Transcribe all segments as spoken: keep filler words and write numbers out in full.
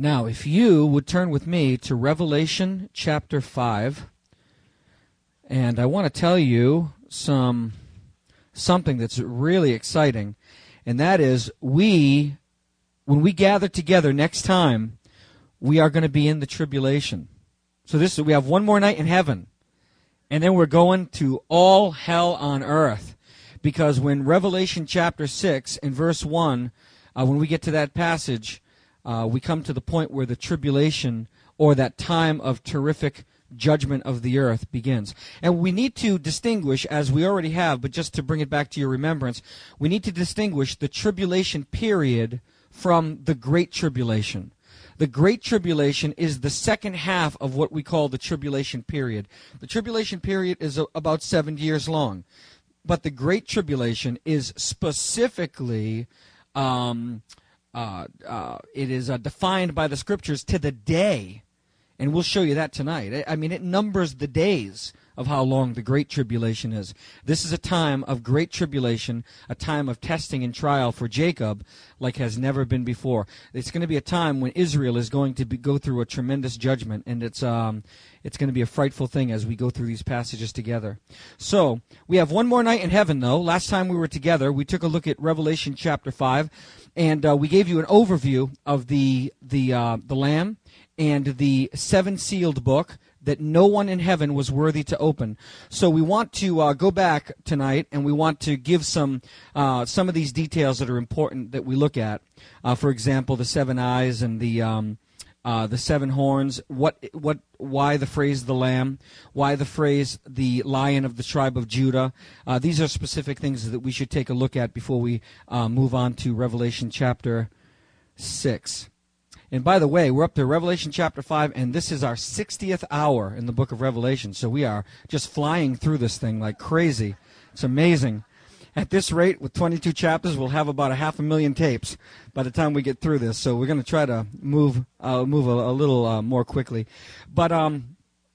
Now, if you would turn with me to Revelation chapter five, and I want to tell you some something that's really exciting, and that is we, when we gather together next time, we are going to be in the tribulation. So this we have one more night in heaven, and then we're going to all hell on earth, because when Revelation chapter six and verse one, uh, when we get to that passage, Uh, we come to the point where the tribulation, or that time of terrific judgment of the earth, begins. And we need to distinguish, as we already have, but just to bring it back to your remembrance, we need to distinguish the tribulation period from the Great Tribulation. The Great Tribulation is the second half of what we call the tribulation period. The tribulation period is a, about seven years long. But the Great Tribulation is specifically... Um, Uh, uh, it is uh, defined by the Scriptures to the day, and we'll show you that tonight. I, I mean, it numbers the days of how long the Great Tribulation is. This is a time of great tribulation, a time of testing and trial for Jacob like has never been before. It's going to be a time when Israel is going to be, go through a tremendous judgment, and it's um, it's going to be a frightful thing as we go through these passages together. So, we have one more night in heaven, though. Last time we were together, we took a look at Revelation chapter five, and uh, we gave you an overview of the the uh, the Lamb and the seven-sealed book that no one in heaven was worthy to open. So we want to uh, go back tonight, and we want to give some uh, some of these details that are important that we look at. Uh, for example, the seven eyes and the um, uh, the seven horns. What what why the phrase the Lamb? Why the phrase the Lion of the tribe of Judah? Uh, these are specific things that we should take a look at before we uh, move on to Revelation chapter six. And by the way, we're up to Revelation chapter five, and this is our sixtieth hour in the book of Revelation. So we are just flying through this thing like crazy. It's amazing. At this rate, with twenty-two chapters, we'll have about a half a million tapes by the time we get through this. So we're going to try to move uh, move a, a little uh, more quickly. But, um,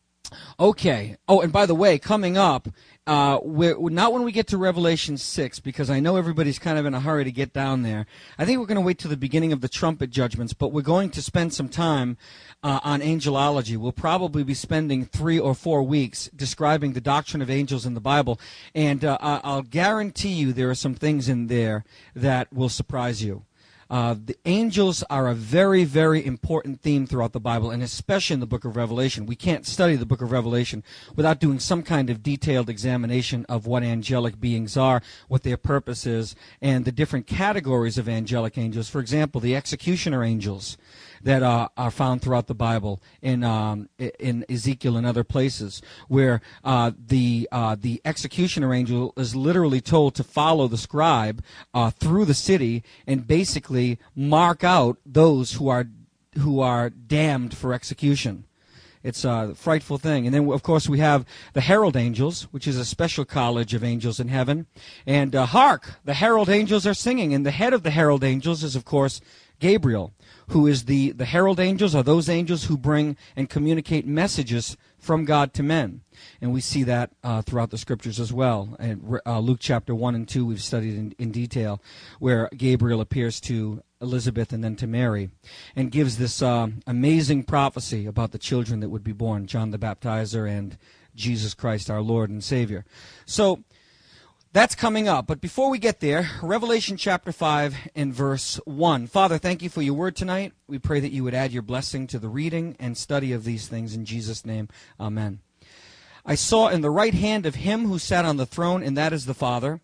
okay. Oh, and by the way, coming up, Uh, we're, not when we get to Revelation six, because I know everybody's kind of in a hurry to get down there. I think we're going to wait till the beginning of the trumpet judgments, but we're going to spend some time uh, on angelology. We'll probably be spending three or four weeks describing the doctrine of angels in the Bible, and uh, I'll guarantee you there are some things in there that will surprise you. Uh, the angels are a very, very important theme throughout the Bible, and especially in the book of Revelation. We can't study the book of Revelation without doing some kind of detailed examination of what angelic beings are, what their purpose is, and the different categories of angelic angels. For example, the executioner angels that uh, are found throughout the Bible, in um, in Ezekiel and other places, where uh, the uh, the executioner angel is literally told to follow the scribe uh, through the city and basically mark out those who are who are damned for execution. It's a frightful thing. And then, of course, we have the herald angels, which is a special college of angels in heaven. And uh, hark, the herald angels are singing, and the head of the herald angels is, of course, Gabriel, who is the, the herald angels, are those angels who bring and communicate messages from God to men. And we see that uh, throughout the Scriptures as well. In uh, Luke chapter one and two we've studied in, in detail, where Gabriel appears to Elizabeth and then to Mary, and gives this uh, amazing prophecy about the children that would be born, John the Baptizer and Jesus Christ, our Lord and Savior. So, that's coming up. But before we get there, Revelation chapter five and verse one. Father, thank you for your word tonight. We pray that you would add your blessing to the reading and study of these things. In Jesus' name, amen. I saw in the right hand of him who sat on the throne, and that is the Father,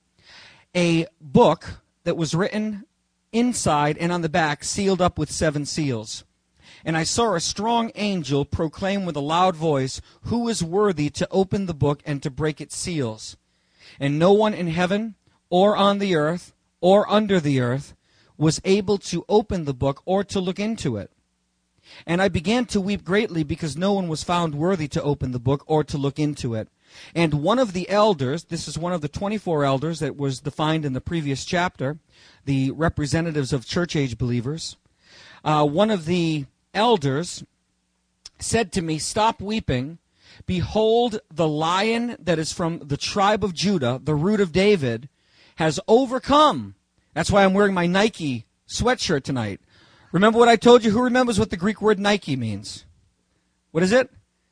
a book that was written inside and on the back, sealed up with seven seals. And I saw a strong angel proclaim with a loud voice, "Who is worthy to open the book and to break its seals?" And no one in heaven, or on the earth, or under the earth, was able to open the book or to look into it. And I began to weep greatly, because no one was found worthy to open the book or to look into it. And one of the elders, this is one of the twenty-four elders that was defined in the previous chapter, the representatives of church-age believers, uh, one of the elders said to me, "Stop weeping. Behold, the Lion that is from the tribe of Judah, the root of David, has overcome." That's why I'm wearing my Nike sweatshirt tonight. Remember what I told you? Who remembers what the Greek word Nike means? What is it?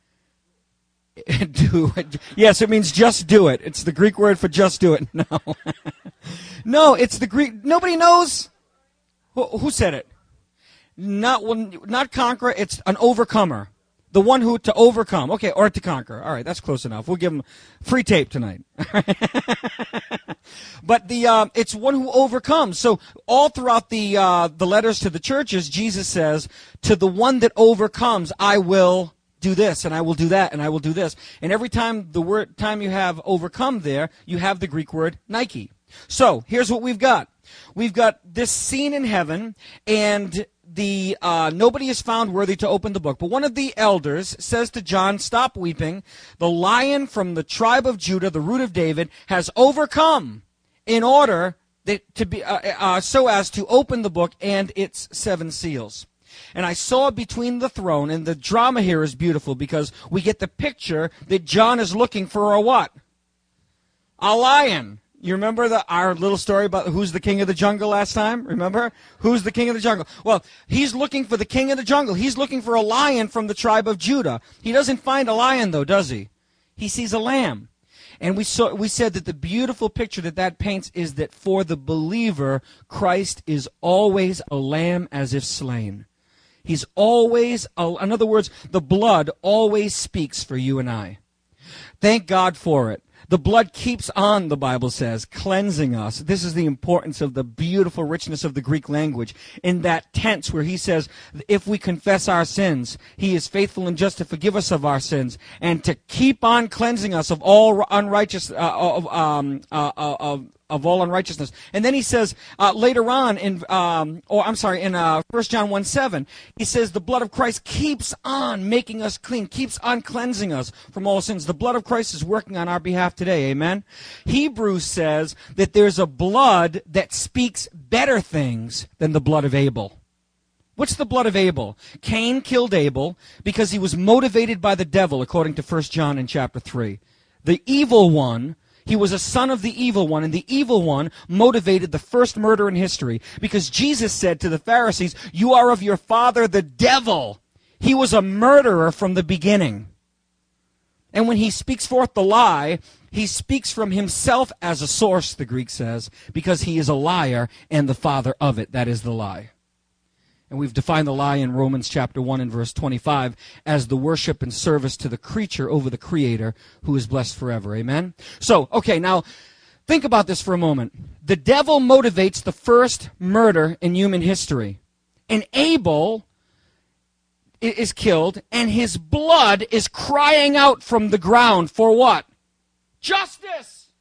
do it. Yes, it means just do it. It's the Greek word for just do it. No. No, it's the Greek. Nobody knows. Who, who said it? Not one, not conqueror. It's an overcomer. The one who to overcome. Okay, or to conquer. All right, that's close enough. We'll give him free tape tonight. But the um, it's one who overcomes. So all throughout the uh, the letters to the churches, Jesus says, "To the one that overcomes, I will do this, and I will do that, and I will do this." And every time the word time you have overcome there, you have the Greek word Nike. So here's what we've got. We've got this scene in heaven, and the uh, nobody is found worthy to open the book. But one of the elders says to John, "Stop weeping. The Lion from the tribe of Judah, the root of David, has overcome in order that to be uh, uh, so as to open the book and its seven seals." And I saw between the throne, and the drama here is beautiful because we get the picture that John is looking for a what? A lion. You remember the, our little story about who's the king of the jungle last time? Remember? Who's the king of the jungle? Well, he's looking for the king of the jungle. He's looking for a lion from the tribe of Judah. He doesn't find a lion, though, does he? He sees a lamb. And we saw, we said that the beautiful picture that that paints is that for the believer, Christ is always a lamb as if slain. He's always, a, in other words, the blood always speaks for you and I. Thank God for it. The blood keeps on, the Bible says, cleansing us. This is the importance of the beautiful richness of the Greek language. In that tense where he says, if we confess our sins, he is faithful and just to forgive us of our sins and to keep on cleansing us of all unrighteous, uh, of, um, uh, of, of all unrighteousness. And then he says uh, later on in, um, or I'm sorry, in uh, First John one seven, he says the blood of Christ keeps on making us clean, keeps on cleansing us from all sins. The blood of Christ is working on our behalf today, amen? Hebrews says that there's a blood that speaks better things than the blood of Abel. What's the blood of Abel? Cain killed Abel because he was motivated by the devil, according to First John in chapter three. The evil one, he was a son of the evil one, and the evil one motivated the first murder in history because Jesus said to the Pharisees, "You are of your father the devil." He was a murderer from the beginning. And when he speaks forth the lie, he speaks from himself as a source, the Greek says, because he is a liar and the father of it. That is the lie. And we've defined the lie in Romans chapter one and verse twenty-five as the worship and service to the creature over the Creator who is blessed forever. Amen? So, okay, now think about this for a moment. The devil motivates the first murder in human history. And Abel is killed, and his blood is crying out from the ground for what? Justice!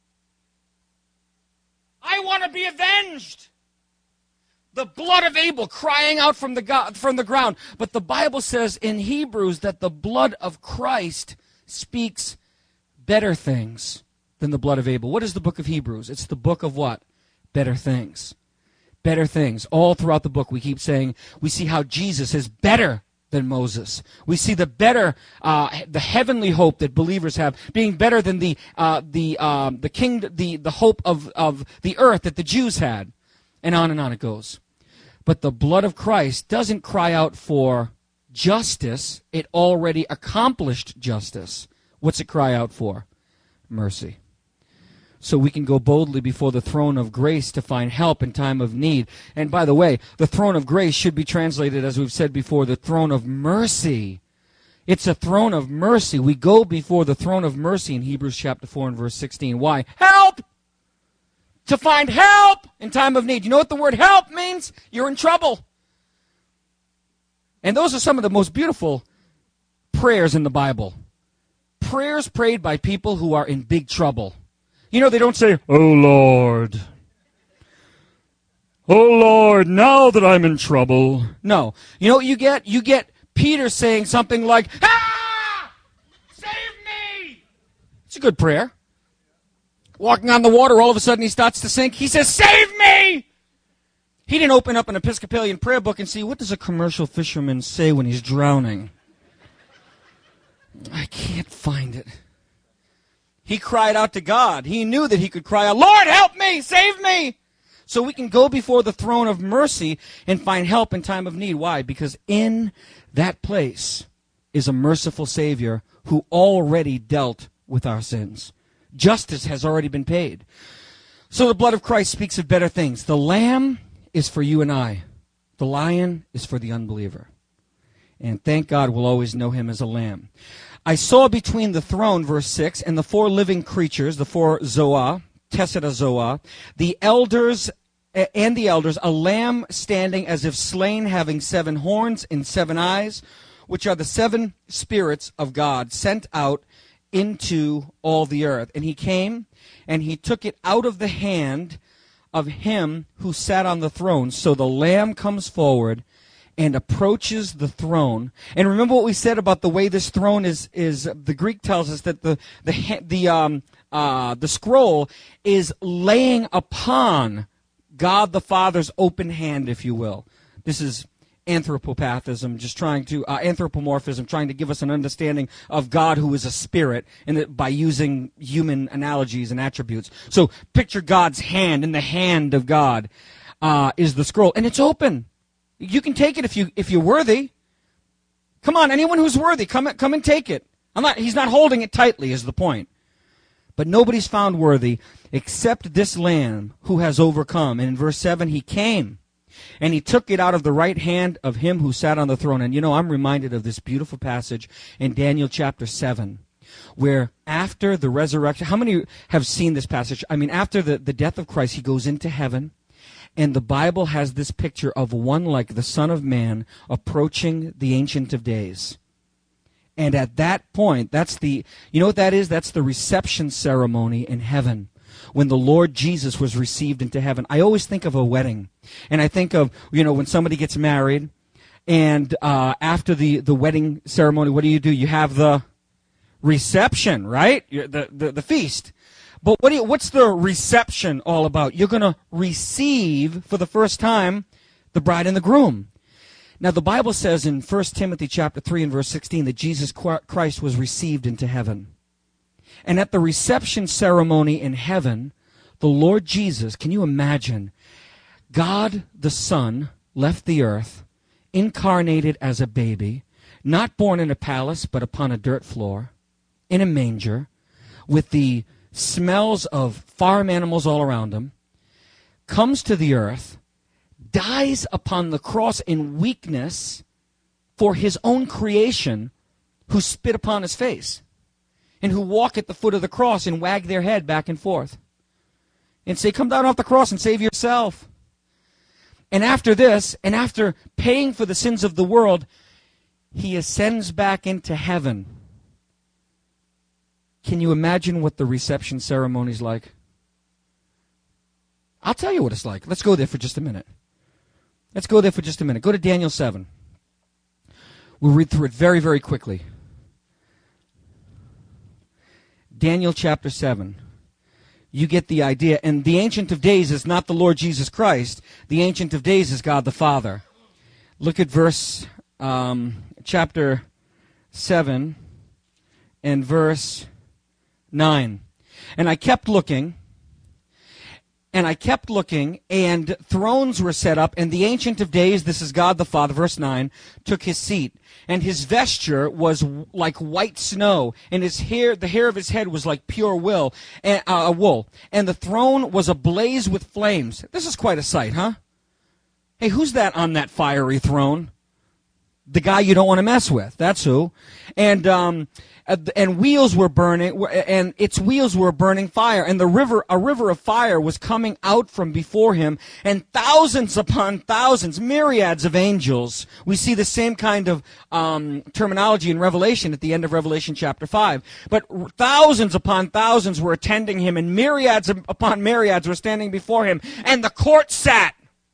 I want to be avenged! The blood of Abel crying out from the God, from the ground. But the Bible says in Hebrews that the blood of Christ speaks better things than the blood of Abel. What is the book of Hebrews? It's the book of what? Better things. Better things. All throughout the book we keep saying, we see how Jesus is better than Moses. We see the better, uh, the heavenly hope that believers have, being better than the uh, the um, the king, the the hope of of the earth that the Jews had, and on and on it goes. But the blood of Christ doesn't cry out for justice. It already accomplished justice. What's it cry out for? Mercy. So we can go boldly before the throne of grace to find help in time of need. And by the way, the throne of grace should be translated, as we've said before, the throne of mercy. It's a throne of mercy. We go before the throne of mercy in Hebrews chapter four and verse sixteen. Why? Help! To find help in time of need. You know what the word help means? You're in trouble. And those are some of the most beautiful prayers in the Bible. Prayers prayed by people who are in big trouble. You know, they don't say, "Oh Lord, oh Lord, now that I'm in trouble." No. You know what you get? You get Peter saying something like, "Ah! Save me!" It's a good prayer. Walking on the water, all of a sudden he starts to sink. He says, "Save me!" He didn't open up an Episcopalian prayer book and see, what does a commercial fisherman say when he's drowning? I can't find it. He cried out to God. He knew that he could cry out, "Lord, help me! Save me!" So we can go before the throne of mercy and find help in time of need. Why? Because in that place is a merciful Savior who already dealt with our sins. Justice has already been paid. So the blood of Christ speaks of better things. The lamb is for you and I. The lion is for the unbeliever. And thank God we'll always know him as a lamb. I saw between the throne, verse six, and the four living creatures, the four Zoa, Tessera Zoa, the elders and the elders, a lamb standing as if slain, having seven horns and seven eyes, which are the seven spirits of God sent out into all the earth. And he came and he took it out of the hand of him who sat on the throne. So the lamb comes forward and approaches the throne. And remember what we said about the way this throne is, is the Greek tells us that the, the, the, um, uh, the scroll is laying upon God the Father's open hand, if you will. This is anthropopathism, just trying to, uh, anthropomorphism, trying to give us an understanding of God who is a spirit, and that by using human analogies and attributes. So picture God's hand, and the hand of God uh, is the scroll, and it's open. You can take it if you if you're worthy. Come on, anyone who's worthy, come come and take it. I'm not. He's not holding it tightly, is the point. But nobody's found worthy except this Lamb who has overcome. And in verse seven, he came and he took it out of the right hand of him who sat on the throne. And you know, I'm reminded of this beautiful passage in Daniel chapter seven, where after the resurrection, how many have seen this passage? I mean, after the, the death of Christ, he goes into heaven. And the Bible has this picture of one like the Son of Man approaching the Ancient of Days. And at that point, that's the, you know what that is? That's the reception ceremony in heaven, when the Lord Jesus was received into heaven. I always think of a wedding. And I think of, you know, when somebody gets married, and uh, after the, the wedding ceremony, what do you do? You have the reception, right? The, the, the feast. But what do you, what's the reception all about? You're going to receive for the first time the bride and the groom. Now the Bible says in First Timothy chapter three and verse sixteen that Jesus Christ was received into heaven. And at the reception ceremony in heaven, the Lord Jesus, can you imagine, God the Son left the earth, incarnated as a baby, not born in a palace but upon a dirt floor, in a manger, with the smells of farm animals all around him, comes to the earth, dies upon the cross in weakness for his own creation, who spit upon his face, and who walk at the foot of the cross and wag their head back and forth and say, come down off the cross and save yourself. And after this, and after paying for the sins of the world, he ascends back into heaven. Can you imagine what the reception ceremony is like? I'll tell you what it's like. Let's go there for just a minute. Let's go there for just a minute. Go to Daniel seven. We'll read through it very, very quickly. Daniel chapter seven. You get the idea. And the Ancient of Days is not the Lord Jesus Christ. The Ancient of Days is God the Father. Look at verse, um, chapter seven and verse nine. And I kept looking, and I kept looking, and thrones were set up, and the Ancient of Days, this is God the Father, verse nine, took his seat. And his vesture was like white snow, and his hair, the hair of his head was like pure wool, and, uh, wool. And the throne was ablaze with flames. This is quite a sight, huh? Hey, who's that on that fiery throne? The guy you don't want to mess with. That's who. And um, and wheels were burning, and its wheels were burning fire. And the river, a river of fire, was coming out from before him. And thousands upon thousands, myriads of angels. We see the same kind of um, terminology in Revelation at the end of Revelation chapter five. But thousands upon thousands were attending him, and myriads upon myriads were standing before him. And the court sat.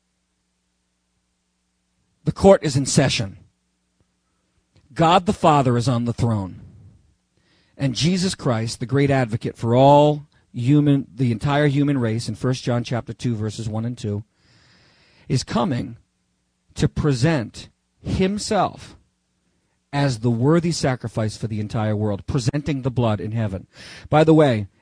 The court is in session. God the Father is on the throne. And Jesus Christ, the great advocate for all human, the entire human race, in First John chapter two, verses one and two, is coming to present himself as the worthy sacrifice for the entire world, presenting the blood in heaven. By the way,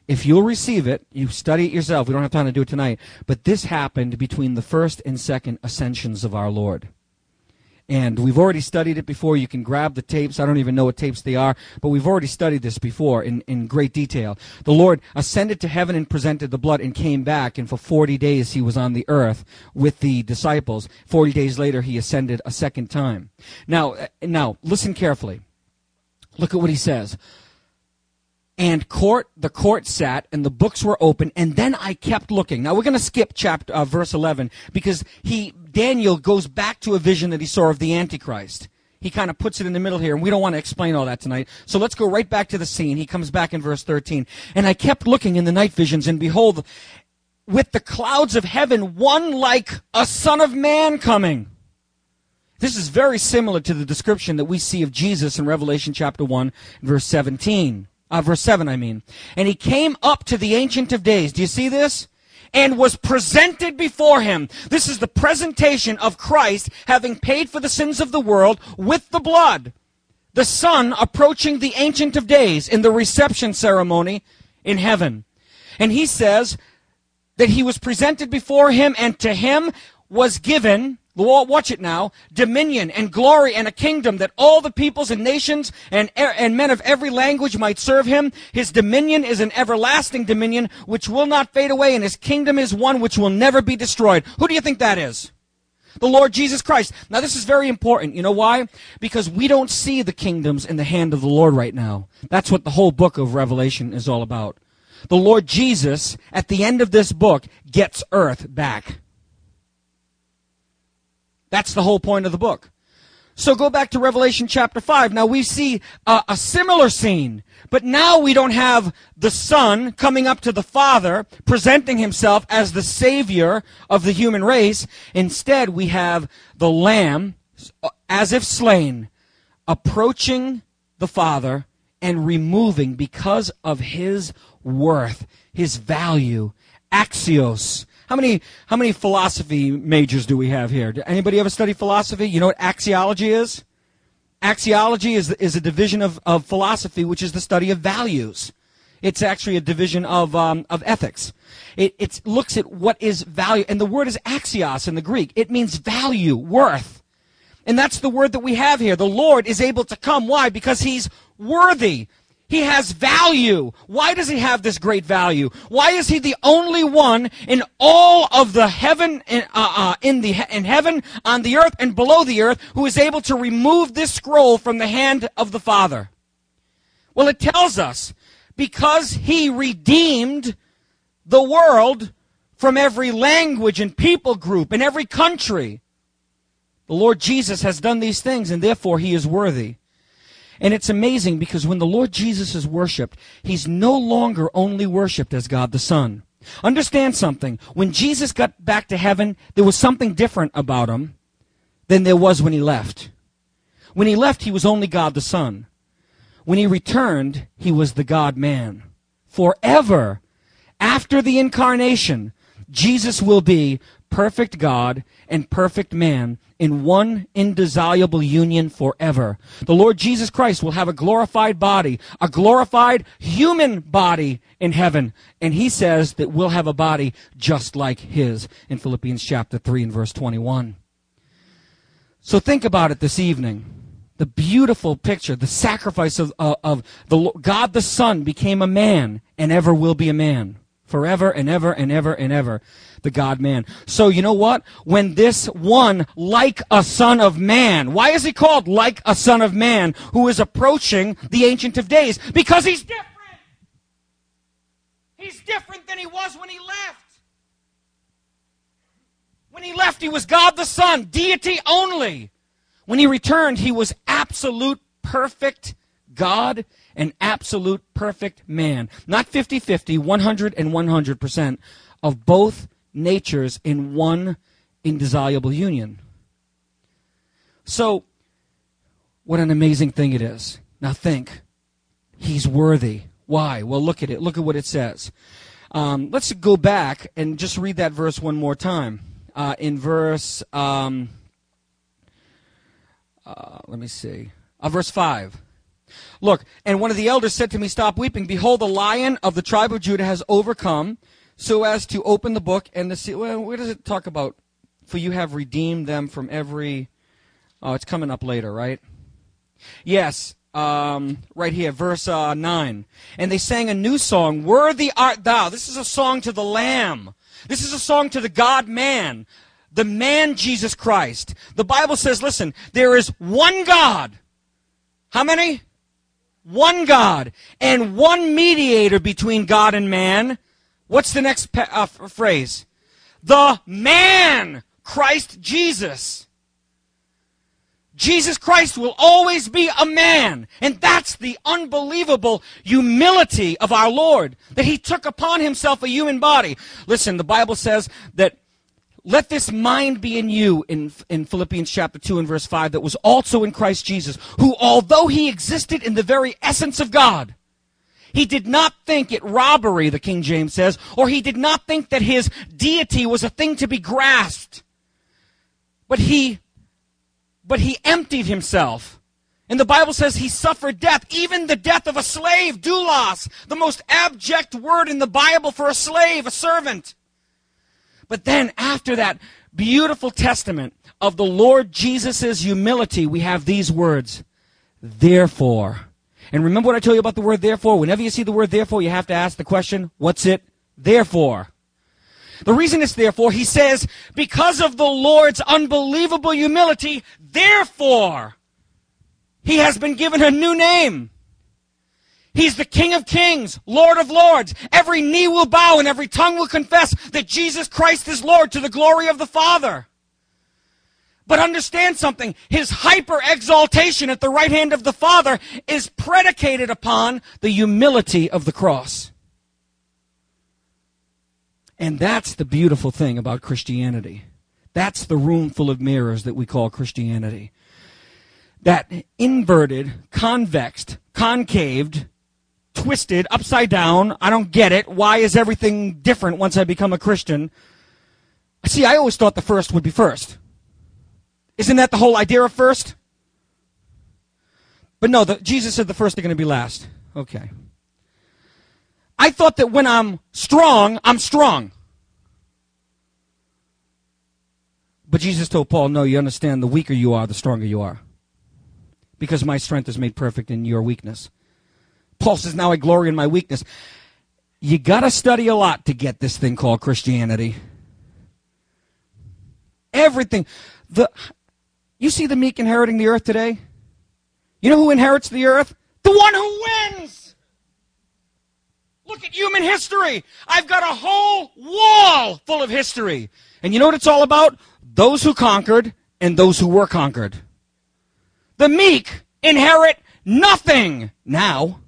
if you'll receive it, you study it yourself. We don't have time to do it tonight. But this happened between the first and second ascensions of our Lord. And we've already studied it before. You can grab the tapes. I don't even know what tapes they are, but we've already studied this before in, in great detail. The Lord ascended to heaven and presented the blood and came back, and for forty days he was on the earth with the disciples. forty days later he ascended a second time. Now, now listen carefully. Look at what he says. And court, the court sat, and the books were open, and then I kept looking. Now we're going to skip chapter uh, verse eleven because he Daniel goes back to a vision that he saw of the Antichrist. He kind of puts it in the middle here, and we don't want to explain all that tonight. So let's go right back to the scene. He comes back in verse thirteen. And I kept looking in the night visions, and behold, with the clouds of heaven, one like a son of man coming. This is very similar to the description that we see of Jesus in Revelation chapter one, verse seventeen. Uh, verse seven, I mean. And he came up to the Ancient of Days. Do you see this? And was presented before him. This is the presentation of Christ having paid for the sins of the world with the blood. The Son approaching the Ancient of Days in the reception ceremony in heaven. And he says that he was presented before him, and to him was given, watch it now, dominion and glory and a kingdom, that all the peoples and nations and, and men of every language might serve him. His dominion is an everlasting dominion which will not fade away, and his kingdom is one which will never be destroyed. Who do you think that is? The Lord Jesus Christ. Now this is very important. You know why? Because we don't see the kingdoms in the hand of the Lord right now. That's what the whole book of Revelation is all about. The Lord Jesus, at the end of this book, gets earth back. That's the whole point of the book. So go back to Revelation chapter five. Now we see a, a similar scene, but now we don't have the Son coming up to the Father, presenting himself as the Savior of the human race. Instead, we have the Lamb, as if slain, approaching the Father and removing, because of his worth, his value, axios. How many how many philosophy majors do we have here? Did anybody ever study philosophy? You know what axiology is? Axiology is is a division of, of philosophy, which is the study of values. It's actually a division of um, of ethics. It it looks at what is value, and the word is axios in the Greek. It means value, worth. And that's the word that we have here. The Lord is able to come. Why? Because he's worthy. He has value. Why does he have this great value? Why is he the only one in all of the heaven, in, uh, uh, in the in heaven, on the earth, and below the earth, who is able to remove this scroll from the hand of the Father? Well, it tells us, because he redeemed the world from every language and people group and every country. The Lord Jesus has done these things, and therefore he is worthy. And it's amazing, because when the Lord Jesus is worshipped, he's no longer only worshipped as God the Son. Understand something. When Jesus got back to heaven, there was something different about him than there was when he left. When he left, he was only God the Son. When he returned, he was the God-man. Forever, after the incarnation, Jesus will be perfect God and perfect man in one indissoluble union forever. The Lord Jesus Christ will have a glorified body, a glorified human body in heaven. And he says that we'll have a body just like his in Philippians chapter three and verse twenty-one. So think about it this evening. The beautiful picture, the sacrifice of, uh, of the God the Son became a man and ever will be a man. Forever and ever and ever and ever, the God-man. So you know what? When this one, like a son of man, why is he called like a son of man, who is approaching the Ancient of Days? Because he's different. He's different than he was when he left. When he left, he was God the Son, deity only. When he returned, he was absolute perfect God and absolute perfect man. Not fifty-fifty, one hundred and one hundred percent of both natures in one indissoluble union. So, what an amazing thing it is. Now think, he's worthy. Why? Well, look at it. Look at what it says. Um, let's go back and just read that verse one more time. Uh, in verse, um, uh, let me see, uh, verse five. Look, and one of the elders said to me, stop weeping. Behold, the Lion of the tribe of Judah has overcome, so as to open the book and the seal. Well, where does it talk about? For you have redeemed them from every... Oh, it's coming up later, right? Yes, um, right here, verse uh, nine. And they sang a new song, Worthy art thou. This is a song to the Lamb. This is a song to the God-man, the man Jesus Christ. The Bible says, listen, there is one God. How many? One God. And one mediator between God and man. What's the next pa- uh, phrase? The man, Christ Jesus. Jesus Christ will always be a man. And that's the unbelievable humility of our Lord, that he took upon himself a human body. Listen, the Bible says that let this mind be in you, in, in Philippians chapter two and verse five, that was also in Christ Jesus, who, although he existed in the very essence of God, he did not think it robbery, the King James says, or he did not think that his deity was a thing to be grasped. But he, but he emptied himself. And the Bible says he suffered death, even the death of a slave, doulos, the most abject word in the Bible for a slave, a servant. But then after that beautiful testament of the Lord Jesus' humility, we have these words, therefore. And remember what I told you about the word therefore? Whenever you see the word therefore, you have to ask the question, what's it there for? The reason it's therefore, he says, because of the Lord's unbelievable humility, therefore, he has been given a new name. He's the King of Kings, Lord of Lords. Every knee will bow and every tongue will confess that Jesus Christ is Lord to the glory of the Father. But understand something. His hyper-exaltation at the right hand of the Father is predicated upon the humility of the cross. And that's the beautiful thing about Christianity. That's the room full of mirrors that we call Christianity. That inverted, convexed, concaved, twisted, upside down, I don't get it. Why is everything different once I become a Christian? See, I always thought the first would be first. Isn't that the whole idea of first? But no, the, Jesus said the first are going to be last. Okay. I thought that when I'm strong, I'm strong. But Jesus told Paul, no, you understand, the weaker you are, the stronger you are. Because my strength is made perfect in your weakness. Paul says, now I glory in my weakness. You got to study a lot to get this thing called Christianity. Everything. The, you see the meek inheriting the earth today? You know who inherits the earth? The one who wins. Look at human history. I've got a whole wall full of history. And you know what it's all about? Those who conquered and those who were conquered. The meek inherit nothing now.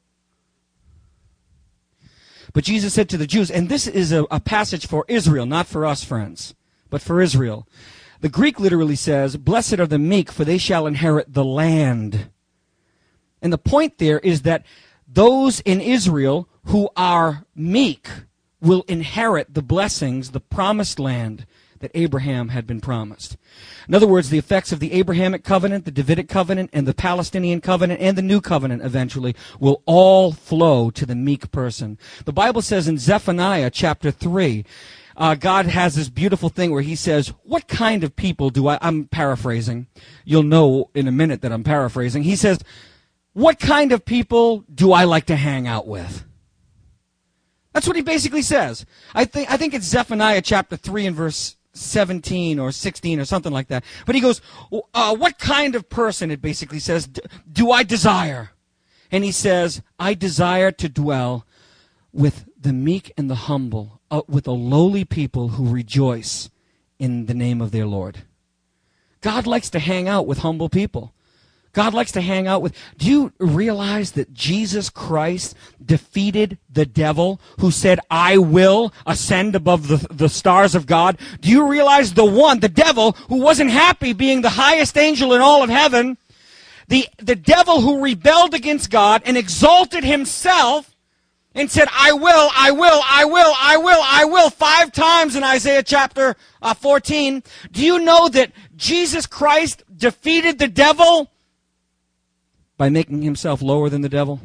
But Jesus said to the Jews, and this is a, a passage for Israel, not for us, friends, but for Israel. The Greek literally says, blessed are the meek, for they shall inherit the land. And the point there is that those in Israel who are meek will inherit the blessings, the promised land that Abraham had been promised. In other words, the effects of the Abrahamic covenant, the Davidic covenant, and the Palestinian covenant, and the new covenant eventually will all flow to the meek person. The Bible says in Zephaniah chapter three, uh, God has this beautiful thing where he says, what kind of people do I, I'm paraphrasing. You'll know in a minute that I'm paraphrasing. He says, what kind of people do I like to hang out with? That's what he basically says. I think, I think it's Zephaniah chapter three and verse seventeen or sixteen or something like that. But he goes, uh, what kind of person, it basically says, do I desire? And he says, I desire to dwell with the meek and the humble, uh, with the lowly people who rejoice in the name of their Lord. God likes to hang out with humble people. God likes to hang out with... Do you realize that Jesus Christ defeated the devil who said, I will ascend above the, the stars of God? Do you realize the one, the devil, who wasn't happy being the highest angel in all of heaven, the, the devil who rebelled against God and exalted himself and said, I will, I will, I will, I will, I will, five times in Isaiah chapter uh, fourteen. Do you know that Jesus Christ defeated the devil by making himself lower than the devil?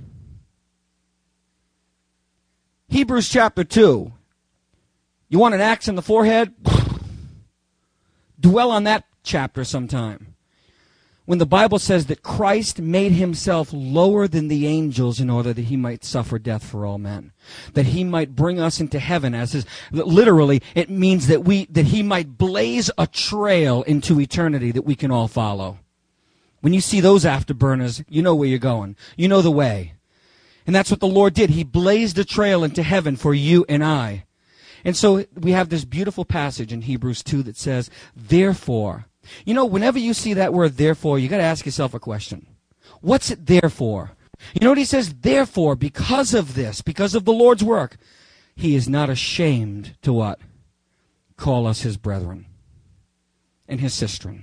Hebrews chapter two. You want an axe in the forehead? Dwell on that chapter sometime. When the Bible says that Christ made himself lower than the angels in order that he might suffer death for all men. That he might bring us into heaven, as his, literally, it means that we, that he might blaze a trail into eternity that we can all follow. When you see those afterburners, you know where you're going. You know the way. And that's what the Lord did. He blazed a trail into heaven for you and I. And so we have this beautiful passage in Hebrews two that says, therefore. You know, whenever you see that word therefore, you got to ask yourself a question. What's it there for? You know what he says? Therefore, because of this, because of the Lord's work, he is not ashamed to what? Call us his brethren and his sistren.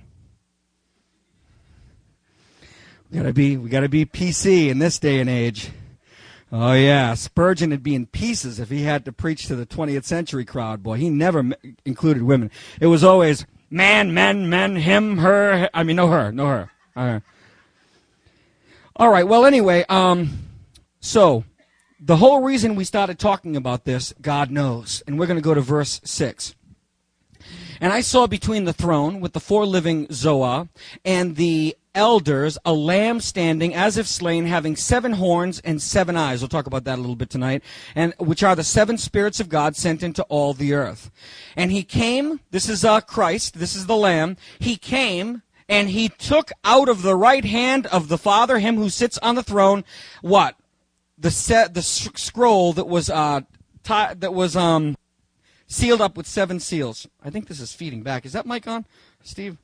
We gotta be, we gotta be P C in this day and age. Oh yeah, Spurgeon would be in pieces if he had to preach to the twentieth century crowd. Boy, he never m- included women. It was always man, men, men, him, her. I mean, no her, no her. All right. All right. Well, anyway, um, so the whole reason we started talking about this, God knows, and we're going to go to verse six. And I saw between the throne with the four living Zoa and the elders a lamb standing as if slain, having seven horns and seven eyes. We'll talk about that a little bit tonight. And which are the seven spirits of God sent into all the earth. And he came, this is uh, Christ, this is the lamb. He came and he took out of the right hand of the Father, him who sits on the throne, what? The set, the s- scroll that was, uh, t- that was, um, sealed up with seven seals. I think this is feeding back. Is that mic on, Steve?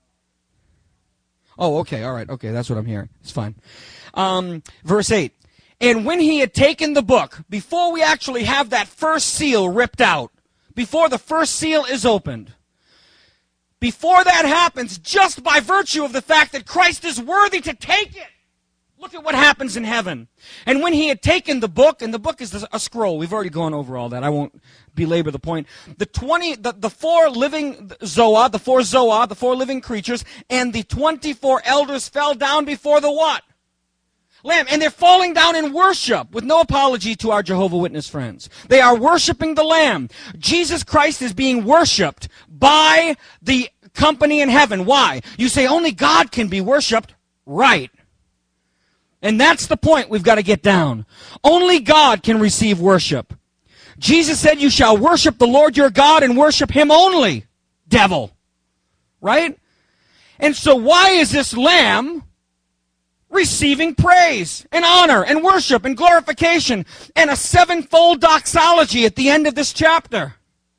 Oh, okay, all right, okay, that's what I'm hearing. It's fine. Um, verse eight. And when he had taken the book, before we actually have that first seal ripped out, before the first seal is opened, before that happens, just by virtue of the fact that Christ is worthy to take it, look at what happens in heaven. And when he had taken the book, and the book is a scroll. We've already gone over all that. I won't belabor the point. The twenty, the, the four living Zoa, the four Zoa, the four living creatures, and the twenty-four elders fell down before the what? Lamb. And they're falling down in worship with no apology to our Jehovah Witness friends. They are worshiping the Lamb. Jesus Christ is being worshiped by the company in heaven. Why? You say only God can be worshiped. Right. And that's the point we've got to get down. Only God can receive worship. Jesus said, you shall worship the Lord your God and worship him only, devil. Right? And so why is this lamb receiving praise and honor and worship and glorification and a sevenfold doxology at the end of this chapter?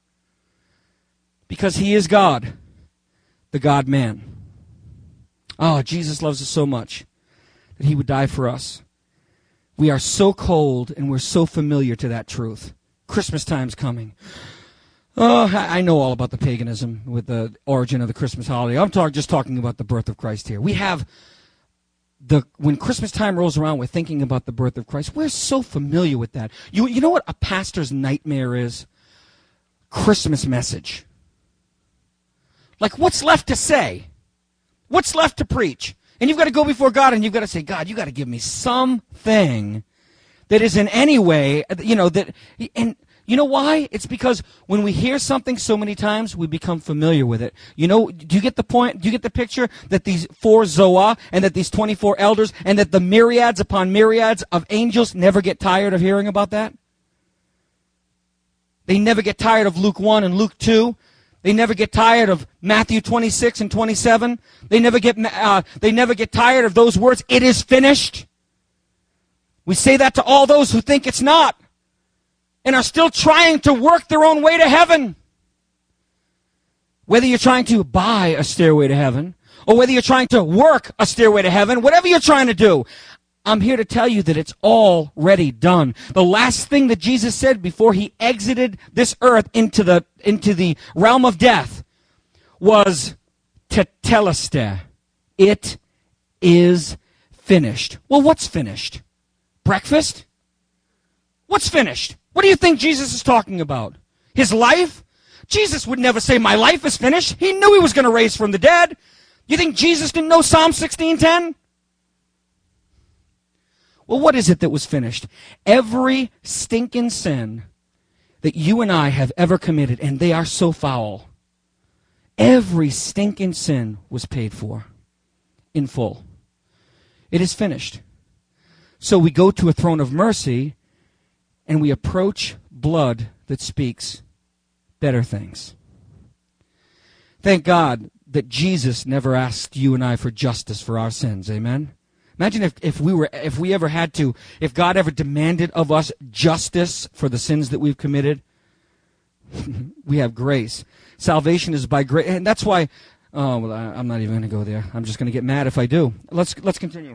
Because he is God, the God-man. Oh, Jesus loves us so much that he would die for us. We are so cold and we're so familiar to that truth. Christmas time's coming. Oh, I know all about the paganism with the origin of the Christmas holiday. I'm talk, just talking about the birth of Christ here. We have the when Christmas time rolls around, we're thinking about the birth of Christ. We're so familiar with that. You you know what a pastor's nightmare is? Christmas message. Like, what's left to say? What's left to preach? And you've got to go before God and you've got to say, God, you've got to give me something that is in any way, you know, that, and you know why? It's because when we hear something so many times, we become familiar with it. You know, do you get the point? Do you get the picture that these four Zoa and that these twenty-four elders and that the myriads upon myriads of angels never get tired of hearing about that? They never get tired of Luke one and Luke two. They never get tired of Matthew twenty-six and twenty-seven. They never get uh, they never get tired of those words, it is finished. We say that to all those who think it's not and are still trying to work their own way to heaven. Whether you're trying to buy a stairway to heaven or whether you're trying to work a stairway to heaven, whatever you're trying to do, I'm here to tell you that it's already done. The last thing that Jesus said before he exited this earth into the into the realm of death was tetelestai. It is finished. Well, what's finished? Breakfast? What's finished? What do you think Jesus is talking about? His life? Jesus would never say, my life is finished. He knew he was going to raise from the dead. You think Jesus didn't know Psalm sixteen ten? Well, what is it that was finished? Every stinking sin that you and I have ever committed, and they are so foul, every stinking sin was paid for in full. It is finished. So we go to a throne of mercy, and we approach blood that speaks better things. Thank God that Jesus never asked you and I for justice for our sins. Amen? Imagine if, if we were if we ever had to, if God ever demanded of us justice for the sins that we've committed. We have grace. Salvation is by grace, and that's why. Oh, well, I, I'm not even going to go there. I'm just going to get mad if I do. Let's let's continue.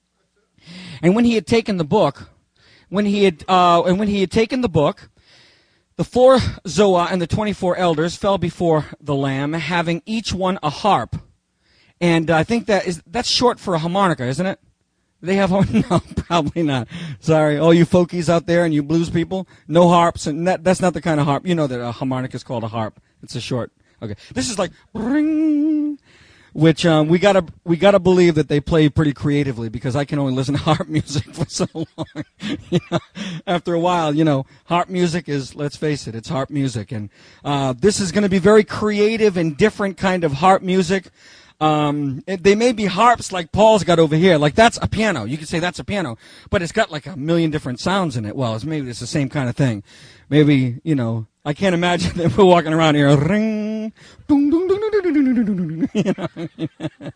And when he had taken the book, when he had uh, and when he had taken the book, the four Zoa and the twenty-four elders fell before the Lamb, having each one a harp. And I think that is that's short for a harmonica, isn't it? They have no, probably not. Sorry, all you folkies out there and you blues people, no harps, and that, that's not the kind of harp. You know that a harmonica is called a harp. It's a short. Okay, this is like ring, which um, we gotta we gotta believe that they play pretty creatively, because I can only listen to harp music for so long. You know, after a while, you know, harp music is, let's face it, it's harp music, and uh, this is going to be very creative and different kind of harp music. Um, it, they may be harps like Paul's got over here. Like, that's a piano. You could say that's a piano, but it's got like a million different sounds in it. Well, it's maybe it's the same kind of thing. Maybe, you know, I can't imagine that we're walking around here, ring, ding, ding, ding, ding, ding, ding, ding, ding, you know?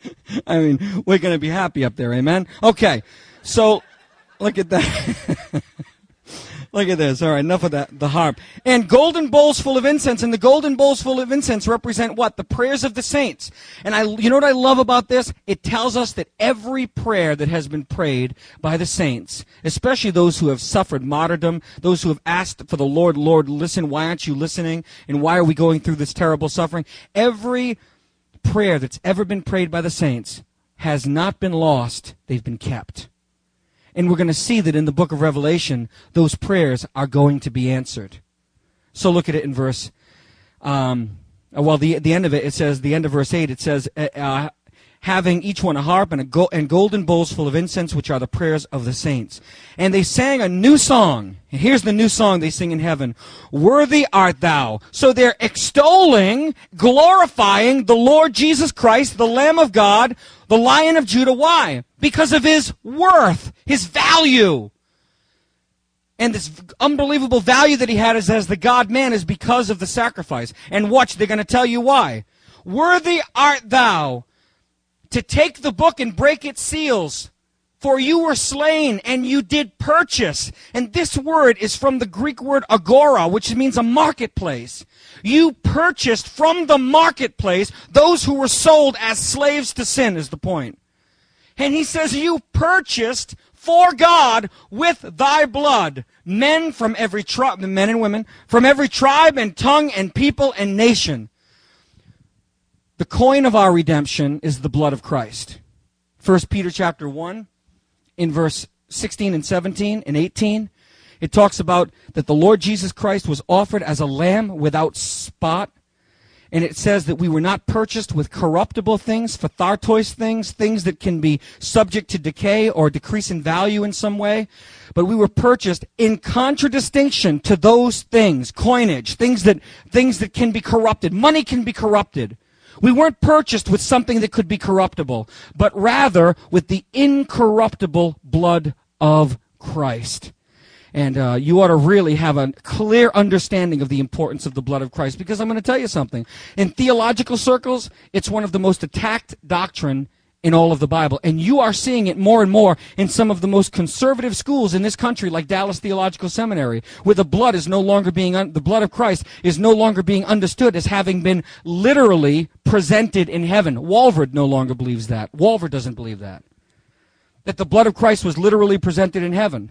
I mean, we're going to be happy up there, amen? Okay, so look at that. Look at this. All right, enough of that, the harp. And golden bowls full of incense. And the golden bowls full of incense represent what? The prayers of the saints. And I, you know what I love about this? It tells us that every prayer that has been prayed by the saints, especially those who have suffered martyrdom, those who have asked for the Lord, Lord, listen, why aren't you listening? And why are we going through this terrible suffering? Every prayer that's ever been prayed by the saints has not been lost. They've been kept. And we're going to see that in the book of Revelation, those prayers are going to be answered. So look at it in verse, um, well, the the end of it, it says, the end of verse eight, it says, uh, having each one a harp and, a go- and golden bowls full of incense, which are the prayers of the saints. And they sang a new song. And here's the new song they sing in heaven. Worthy art thou. So they're extolling, glorifying the Lord Jesus Christ, the Lamb of God, the Lion of Judah. Why? Because of his worth, his value. And this unbelievable value that he had as, as the God-man is because of the sacrifice. And watch, they're going to tell you why. Worthy art thou to take the book and break its seals, for you were slain and you did purchase. And this word is from the Greek word agora, which means a marketplace. You purchased from the marketplace those who were sold as slaves to sin, is the point. And he says, you purchased for God with thy blood men from every tribe, men and women, from every tribe and tongue and people and nation. The coin of our redemption is the blood of Christ. First Peter chapter one, in verse sixteen and seventeen and eighteen, it talks about that the Lord Jesus Christ was offered as a lamb without spot. And it says that we were not purchased with corruptible things, phthartos things, things that can be subject to decay or decrease in value in some way. But we were purchased in contradistinction to those things, coinage, things that, things that can be corrupted. Money can be corrupted. We weren't purchased with something that could be corruptible, but rather with the incorruptible blood of Christ. And uh, you ought to really have a clear understanding of the importance of the blood of Christ, because I'm going to tell you something. In theological circles, it's one of the most attacked doctrine in all of the Bible. And you are seeing it more and more in some of the most conservative schools in this country, like Dallas Theological Seminary, where the blood is no longer being, un- the blood of Christ is no longer being understood as having been literally presented in heaven. Walvoord no longer believes that. Walvoord doesn't believe that. That the blood of Christ was literally presented in heaven.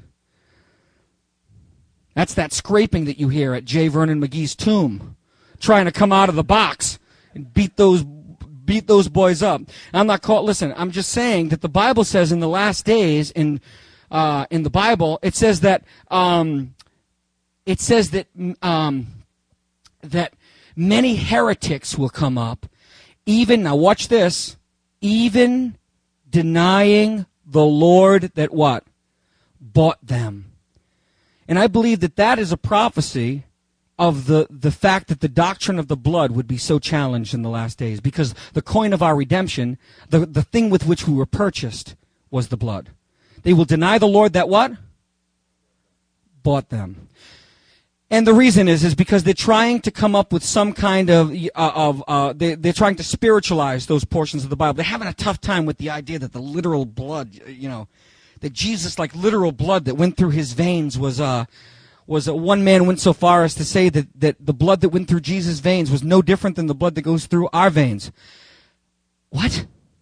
That's that scraping that you hear at J. Vernon McGee's tomb, trying to come out of the box and beat those beat those boys up. I'm not caught. Listen, I'm just saying that the Bible says in the last days, in uh, in the Bible, it says that um, it says that um, that many heretics will come up, even now. Watch this, even denying the Lord that what? bought them. And I believe that that is a prophecy of the, the fact that the doctrine of the blood would be so challenged in the last days, because the coin of our redemption, the, the thing with which we were purchased, was the blood. They will deny the Lord that what? Bought them. And the reason is, is because they're trying to come up with some kind of, uh, of uh, they, they're trying to spiritualize those portions of the Bible. They're having a tough time with the idea that the literal blood, you know, that Jesus, like literal blood that went through his veins was, uh, was uh, one man went so far as to say that, that the blood that went through Jesus' veins was no different than the blood that goes through our veins. What?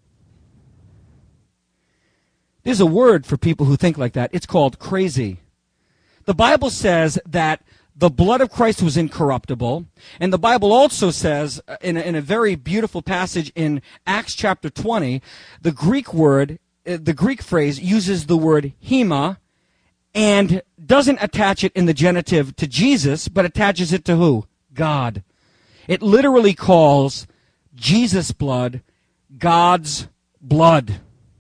There's a word for people who think like that. It's called crazy. The Bible says that the blood of Christ was incorruptible. And the Bible also says, in a, in a very beautiful passage in Acts chapter twenty, the Greek word, the Greek phrase uses the word hema and doesn't attach it in the genitive to Jesus, but attaches it to who? God. It literally calls Jesus' blood God's blood.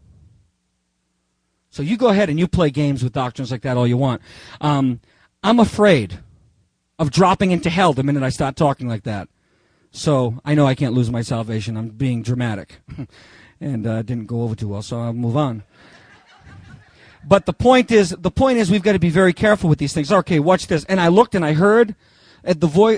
So you go ahead and you play games with doctrines like that all you want. Um, I'm afraid of dropping into hell the minute I start talking like that. So I know I can't lose my salvation. I'm being dramatic. and uh, didn't go over too well, so I'll move on. But the point is, the point is we've got to be very careful with these things. Okay, watch this. And I looked and I heard at the voice.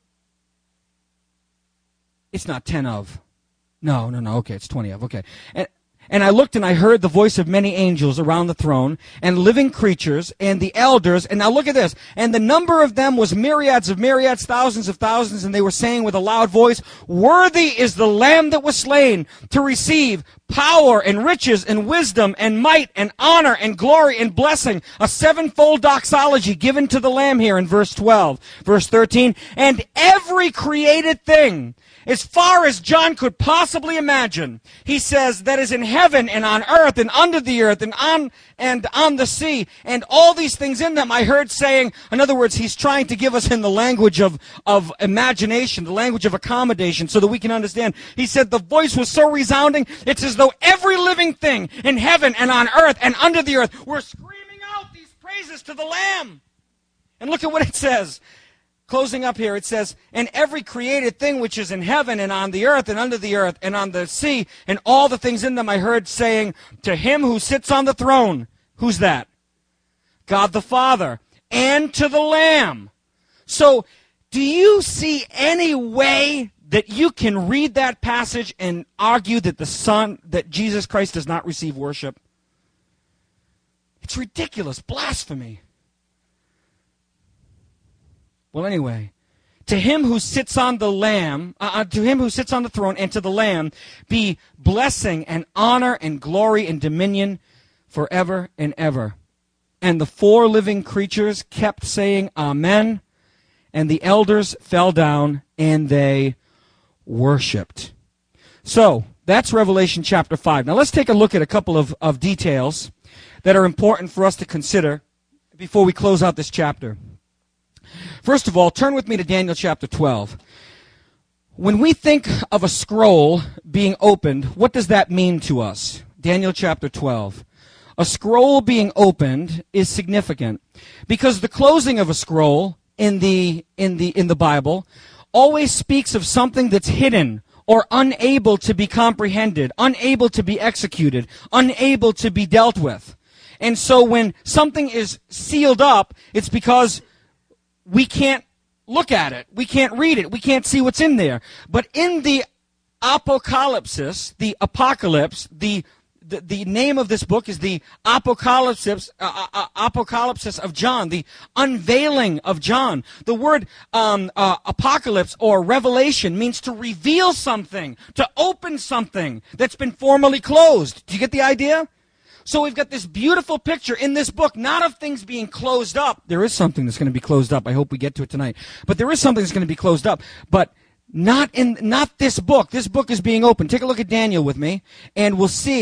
It's not ten of. No, no, no. Okay, it's twenty of. Okay. And, And I looked and I heard the voice of many angels around the throne and living creatures and the elders. And now look at this. And the number of them was myriads of myriads, thousands of thousands. And they were saying with a loud voice, "Worthy is the Lamb that was slain to receive power and riches and wisdom and might and honor and glory and blessing." A sevenfold doxology given to the Lamb here in verse twelve. Verse thirteen, and every created thing, as far as John could possibly imagine, he says, that is in heaven and on earth and under the earth and on and on the sea and all these things in them, I heard saying, in other words, he's trying to give us in the language of, of imagination, the language of accommodation, so that we can understand. He said the voice was so resounding, it's as though every living thing in heaven and on earth and under the earth were screaming out these praises to the Lamb. And look at what it says. Closing up here, it says, and every created thing which is in heaven and on the earth and under the earth and on the sea and all the things in them, I heard saying, to him who sits on the throne. Who's that? God the Father. And to the Lamb. So, do you see any way that you can read that passage and argue that the Son, that Jesus Christ does not receive worship? It's ridiculous. Blasphemy. Well, anyway, to him who sits on the Lamb, uh, to him who sits on the throne, and to the Lamb, be blessing and honor and glory and dominion forever and ever. And the four living creatures kept saying, Amen. And the elders fell down and they worshipped. So, that's Revelation chapter five. Now, let's take a look at a couple of, of details that are important for us to consider before we close out this chapter. First of all, turn with me to Daniel chapter twelve. When we think of a scroll being opened, what does that mean to us? Daniel chapter twelve. A scroll being opened is significant because the closing of a scroll in the in the in the Bible always speaks of something that's hidden or unable to be comprehended, unable to be executed, unable to be dealt with. And so when something is sealed up, it's because we can't look at it. We can't read it. We can't see what's in there. But in the apocalypsis, the apocalypse, the the, the name of this book is the apocalypsis, uh, uh, apocalypsis of John, the unveiling of John. The word um, uh, apocalypse or revelation means to reveal something, to open something that's been formerly closed. Do you get the idea? So we've got this beautiful picture in this book, not of things being closed up. There is something that's going to be closed up. I hope we get to it tonight. But there is something that's going to be closed up. But not in not this book. This book is being opened. Take a look at Daniel with me, and we'll see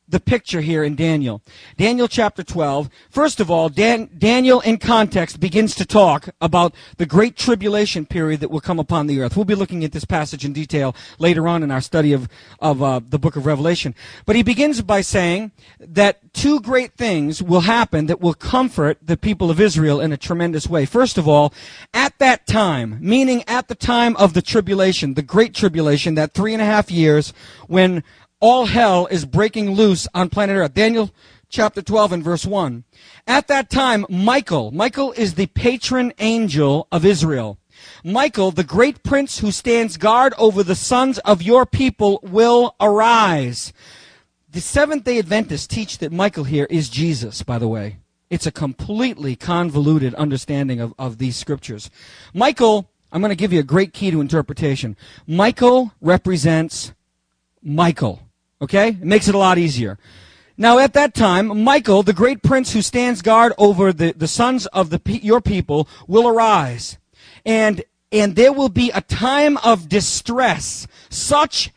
the picture here in Daniel. Daniel chapter twelve. First of all, Dan, Daniel in context begins to talk about the great tribulation period that will come upon the earth. We'll be looking at this passage in detail later on in our study of, of uh, the book of Revelation. But he begins by saying that two great things will happen that will comfort the people of Israel in a tremendous way. First of all, at that time, meaning at the time of the tribulation, the great tribulation, that three and a half years when all hell is breaking loose on planet Earth. Daniel chapter twelve and verse one. At that time, Michael, Michael is the patron angel of Israel. Michael, the great prince who stands guard over the sons of your people, will arise. The Seventh-day Adventists teach that Michael here is Jesus, by the way. It's a completely convoluted understanding of, of these scriptures. Michael, I'm going to give you a great key to interpretation. Michael represents Michael. Okay? It makes it a lot easier. Now, at that time, Michael, the great prince who stands guard over the, the sons of the your people, will arise. And, and there will be a time of distress, such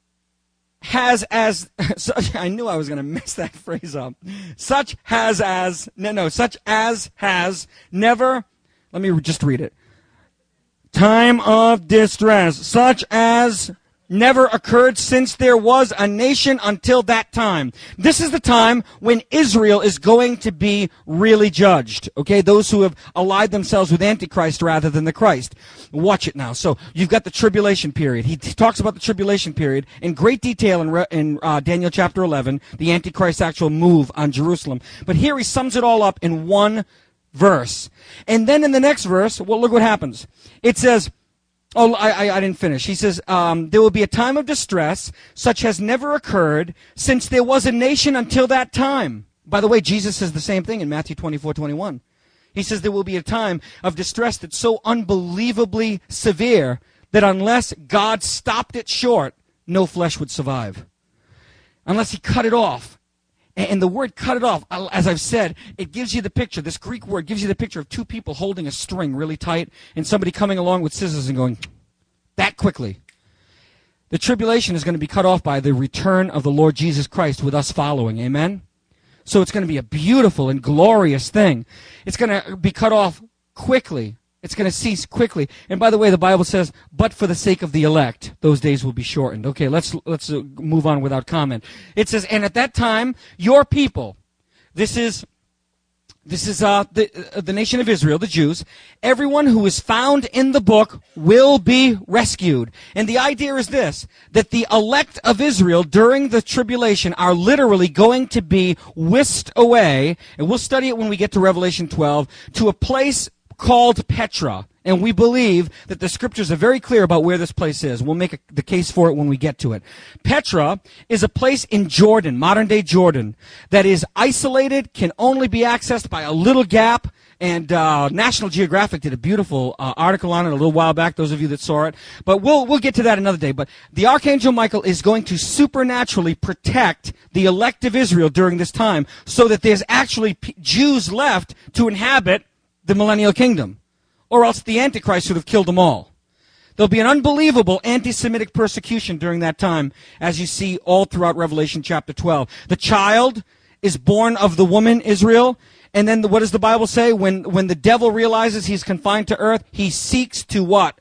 has as, such, I knew I was going to mess that phrase up. Such has as, no, no, such as has never, let me just read it. Time of distress, such as never occurred since there was a nation until that time. This is the time when Israel is going to be really judged. Okay, those who have allied themselves with Antichrist rather than the Christ. Watch it now. So you've got the tribulation period. He t- talks about the tribulation period in great detail in, Re- in uh, Daniel chapter eleven, the Antichrist's actual move on Jerusalem. But here he sums it all up in one verse. And then in the next verse, well, look what happens. It says, Oh, I, I, I didn't finish. He says, um, there will be a time of distress such has never occurred since there was a nation until that time. By the way, Jesus says the same thing in Matthew twenty-four twenty-one. He says there will be a time of distress that's so unbelievably severe that unless God stopped it short, no flesh would survive. Unless he cut it off. And the word cut it off, as I've said, it gives you the picture. This Greek word gives you the picture of two people holding a string really tight and somebody coming along with scissors and going that quickly. The tribulation is going to be cut off by the return of the Lord Jesus Christ with us following. Amen? So it's going to be a beautiful and glorious thing. It's going to be cut off quickly. It's going to cease quickly. And by the way, the Bible says, but for the sake of the elect, those days will be shortened. Okay, let's let's uh, move on without comment. It says, and at that time, your people, this is this is uh, the uh, the nation of Israel, the Jews, everyone who is found in the book will be rescued. And the idea is this, that the elect of Israel during the tribulation are literally going to be whisked away, and we'll study it when we get to Revelation twelve, to a place called Petra, and we believe that the scriptures are very clear about where this place is. We'll make a, the case for it when we get to it. Petra is a place in Jordan, modern-day Jordan, that is isolated, can only be accessed by a little gap, and uh, National Geographic did a beautiful uh, article on it a little while back, those of you that saw it. But we'll we'll get to that another day. But the Archangel Michael is going to supernaturally protect the elect of Israel during this time so that there's actually P- Jews left to inhabit the millennial kingdom, or else the Antichrist would have killed them all. There'll be an unbelievable anti-Semitic persecution during that time, as you see all throughout Revelation chapter twelve. The child is born of the woman, Israel, and then the, what does the Bible say? When, when the devil realizes he's confined to earth, he seeks to what?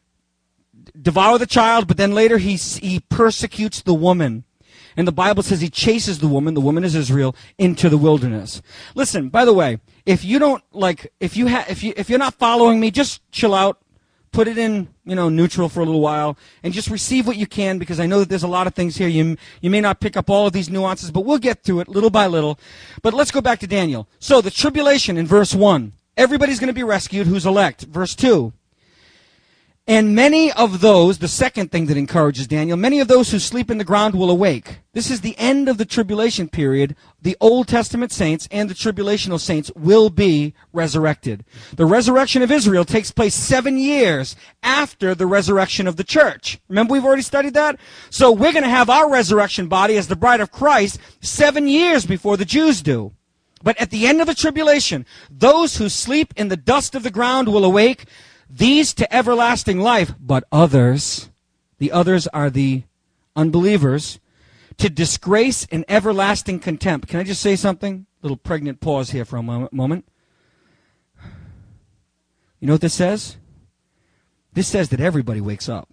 Devour the child, but then later he, he persecutes the woman. And the Bible says he chases the woman, the woman is Israel, into the wilderness. Listen, by the way, if you don't like, if you ha- if you if you're not following me, just chill out, put it in, you know, neutral for a little while, and just receive what you can, because I know that there's a lot of things here. You you may not pick up all of these nuances, but we'll get through it little by little. But let's go back to Daniel. So the tribulation in verse one, everybody's going to be rescued who's elect. Verse two. And many of those, the second thing that encourages Daniel, many of those who sleep in the ground will awake. This is the end of the tribulation period. The Old Testament saints and the tribulational saints will be resurrected. The resurrection of Israel takes place seven years after the resurrection of the church. Remember, we've already studied that? So we're going to have our resurrection body as the bride of Christ seven years before the Jews do. But at the end of the tribulation, those who sleep in the dust of the ground will awake, these to everlasting life, but others, the others are the unbelievers, to disgrace and everlasting contempt. Can I just say something? Little pregnant pause here for a moment. You know what this says? This says that everybody wakes up.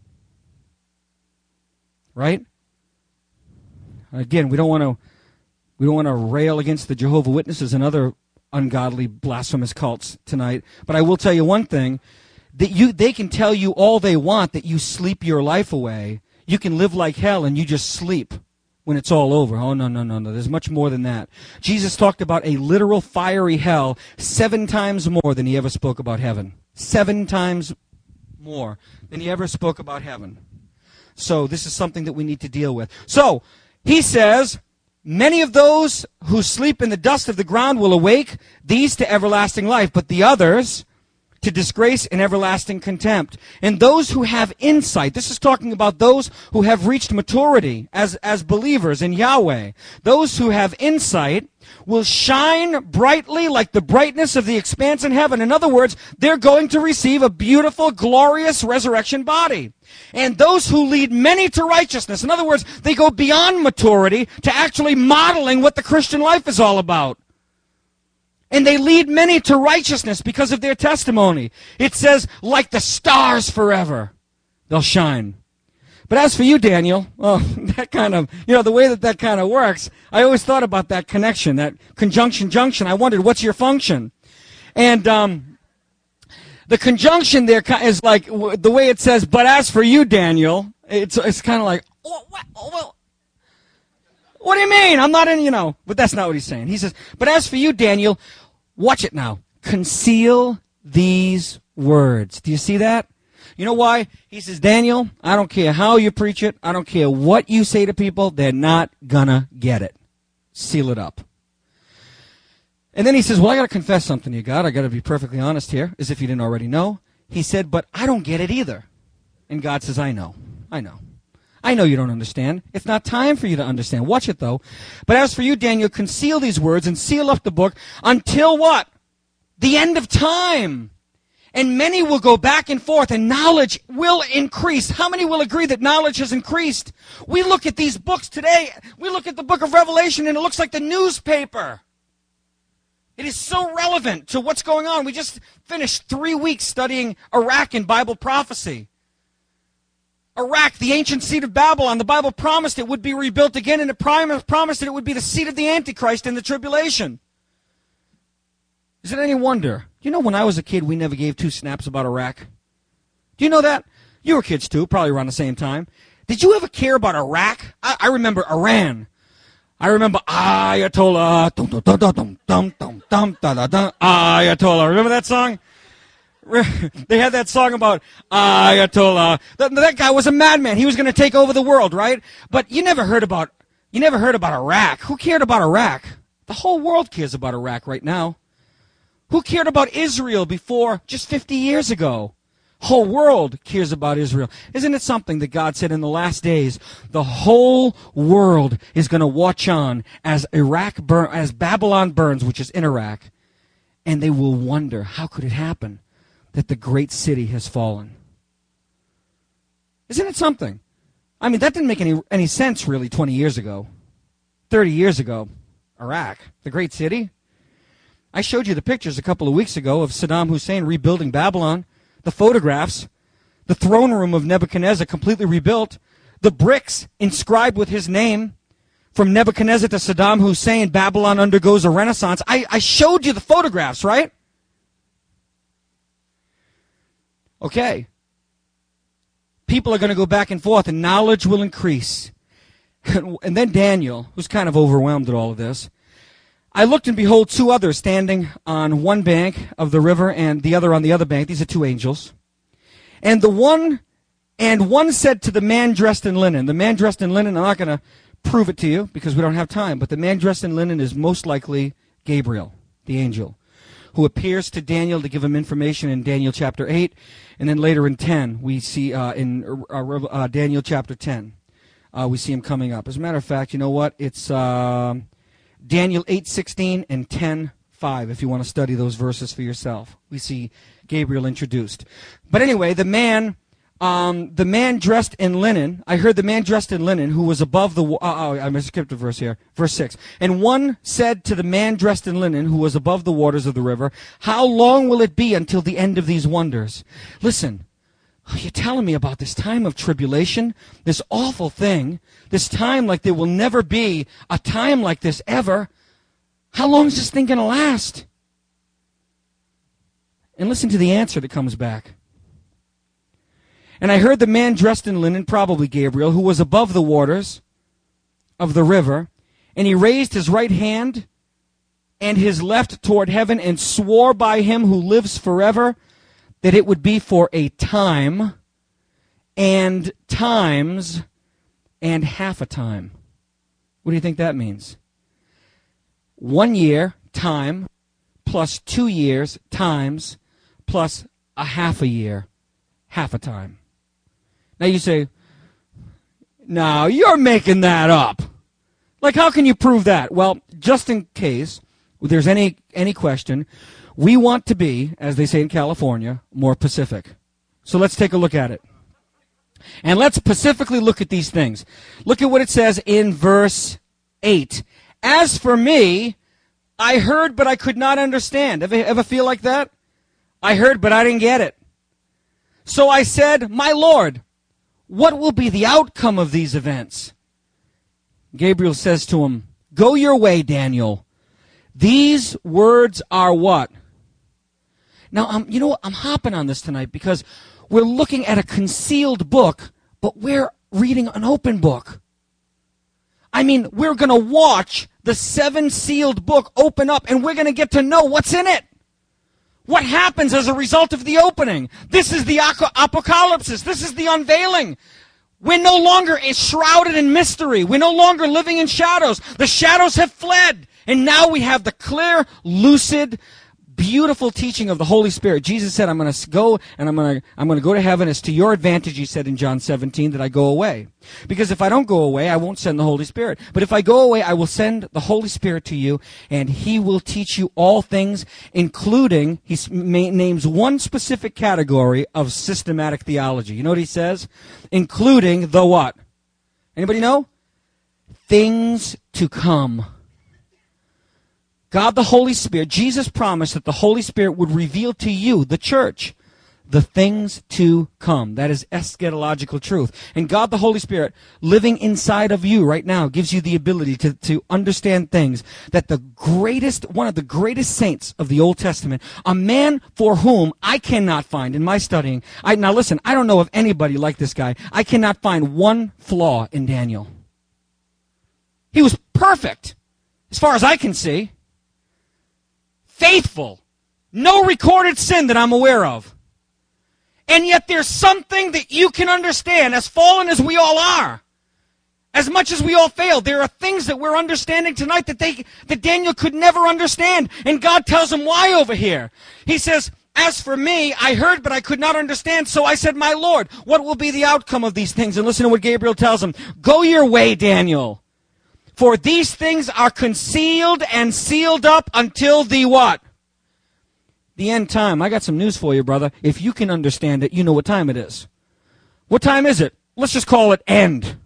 Right? Again, we don't want to we don't want to rail against the Jehovah's Witnesses and other ungodly, blasphemous cults tonight. But I will tell you one thing, that you they can tell you all they want that you sleep your life away. You can live like hell and you just sleep when it's all over. Oh, no, no, no, no. There's much more than that. Jesus talked about a literal fiery hell seven times more than he ever spoke about heaven. Seven times more than he ever spoke about heaven. So this is something that we need to deal with. So he says, many of those who sleep in the dust of the ground will awake, these to everlasting life, but the others to disgrace and everlasting contempt. And those who have insight, this is talking about those who have reached maturity as, as believers in Yahweh. Those who have insight will shine brightly like the brightness of the expanse in heaven. In other words, they're going to receive a beautiful, glorious resurrection body. And those who lead many to righteousness, in other words, they go beyond maturity to actually modeling what the Christian life is all about. And they lead many to righteousness because of their testimony. It says, like the stars forever, they'll shine. But as for you, Daniel, well, that kind of, you know, the way that that kind of works, I always thought about that connection, that conjunction junction. I wondered, what's your function? And um, the conjunction there is like the way it says, but as for you, Daniel, it's it's kind of like, oh, what? Oh, well. What do you mean? I'm not in, you know. But that's not what he's saying. He says, but as for you, Daniel, watch it now. Conceal these words. Do you see that? You know why? He says, Daniel, I don't care how you preach it. I don't care what you say to people. They're not gonna get it. Seal it up. And then he says, well, I got to confess something to you, God. I got to be perfectly honest here, as if you didn't already know. He said, but I don't get it either. And God says, I know. I know. I know you don't understand. It's not time for you to understand. Watch it, though. But as for you, Daniel, conceal these words and seal up the book until what? The end of time. And many will go back and forth, and knowledge will increase. How many will agree that knowledge has increased? We look at these books today. We look at the book of Revelation, and it looks like the newspaper. It is so relevant to what's going on. We just finished three weeks studying Iraq and Bible prophecy. Iraq, the ancient seat of Babylon, the Bible promised it would be rebuilt again, and it promised that it would be the seat of the Antichrist in the tribulation. Is it any wonder? You know, when I was a kid, we never gave two snaps about Iraq. Do you know that? You were kids too, probably around the same time. Did you ever care about Iraq? I, I remember Iran. I remember Ayatollah. Dum, dum, dum, dum, dum, dum, dum, dum, dum, Ayatollah. Remember that song? They had that song about Ayatollah. That, that guy was a madman. He was going to take over the world, right? But you never heard about you never heard about Iraq. Who cared about Iraq? The whole world cares about Iraq right now. Who cared about Israel before just fifty years ago? Whole world cares about Israel. Isn't it something that God said in the last days, the whole world is going to watch on as Iraq burn, as Babylon burns, which is in Iraq, and they will wonder, how could it happen that the great city has fallen? Isn't it something? I mean, that didn't make any any sense really twenty years ago, thirty years ago. Iraq, the great city. I showed you the pictures a couple of weeks ago of Saddam Hussein rebuilding Babylon, the photographs, the throne room of Nebuchadnezzar completely rebuilt, the bricks inscribed with his name. From Nebuchadnezzar to Saddam Hussein, Babylon undergoes a renaissance. I, I showed you the photographs, right? Okay. People are going to go back and forth, and knowledge will increase. And then Daniel, who's kind of overwhelmed at all of this, I looked, and behold, two others standing on one bank of the river and the other on the other bank. These are two angels. And the one, and one said to the man dressed in linen. The man dressed in linen, I'm not going to prove it to you because we don't have time, but the man dressed in linen is most likely Gabriel, the angel, who appears to Daniel to give him information in Daniel chapter eight, and then later in ten, we see uh, in uh, uh, Daniel chapter ten, uh, we see him coming up. As a matter of fact, you know what? It's uh, Daniel eight sixteen and ten five, if you want to study those verses for yourself. We see Gabriel introduced. But anyway, the man Um, the man dressed in linen, I heard the man dressed in linen who was above the, wa- oh, oh, I skipped a verse here, verse six. And one said to the man dressed in linen who was above the waters of the river, how long will it be until the end of these wonders? Listen, you're telling me about this time of tribulation, this awful thing, this time like there will never be a time like this ever. How long is this thing going to last? And listen to the answer that comes back. And I heard the man dressed in linen, probably Gabriel, who was above the waters of the river, and he raised his right hand and his left toward heaven and swore by him who lives forever that it would be for a time and times and half a time. What do you think that means? One year, time, plus two years, times, plus a half a year, half a time. Now you say, no, you're making that up. Like, how can you prove that? Well, just in case there's any any question, we want to be, as they say in California, more Pacific. So let's take a look at it. And let's specifically look at these things. Look at what it says in verse eight. As for me, I heard, but I could not understand. Ever, ever feel like that? I heard, but I didn't get it. So I said, my Lord, what will be the outcome of these events? Gabriel says to him, go your way, Daniel. These words are what? Now, um, you know what? I'm hopping on this tonight because we're looking at a concealed book, but we're reading an open book. I mean, we're going to watch the seven sealed book open up, and we're going to get to know what's in it. What happens as a result of the opening? This is the apocalypse. This is the unveiling. We're no longer shrouded in mystery. We're no longer living in shadows. The shadows have fled. And now we have the clear, lucid, beautiful teaching of the Holy Spirit. Jesus said, I'm going to go and I'm going to I'm going to go to heaven. It's to your advantage, he said in John seventeen, that I go away. Because if I don't go away, I won't send the Holy Spirit. But if I go away, I will send the Holy Spirit to you, and he will teach you all things, including, he names one specific category of systematic theology. You know what he says? Including the what? Anybody know? Things to come. God the Holy Spirit, Jesus promised that the Holy Spirit would reveal to you, the church, the things to come. That is eschatological truth. And God the Holy Spirit, living inside of you right now, gives you the ability to, to understand things that the greatest, one of the greatest saints of the Old Testament, a man for whom I cannot find in my studying. I, now listen, I don't know of anybody like this guy. I cannot find one flaw in Daniel. He was perfect, as far as I can see. Faithful. No recorded sin that I'm aware of. And yet there's something that you can understand, as fallen as we all are. As much as we all fail, there are things that we're understanding tonight that they that Daniel could never understand. And God tells him why over here. He says, as for me, I heard, but I could not understand. So I said, my Lord, what will be the outcome of these things? And listen to what Gabriel tells him. Go your way, Daniel. For these things are concealed and sealed up until the what? The end time. I got some news for you, brother. If you can understand it, you know what time it is. What time is it? Let's just call it end.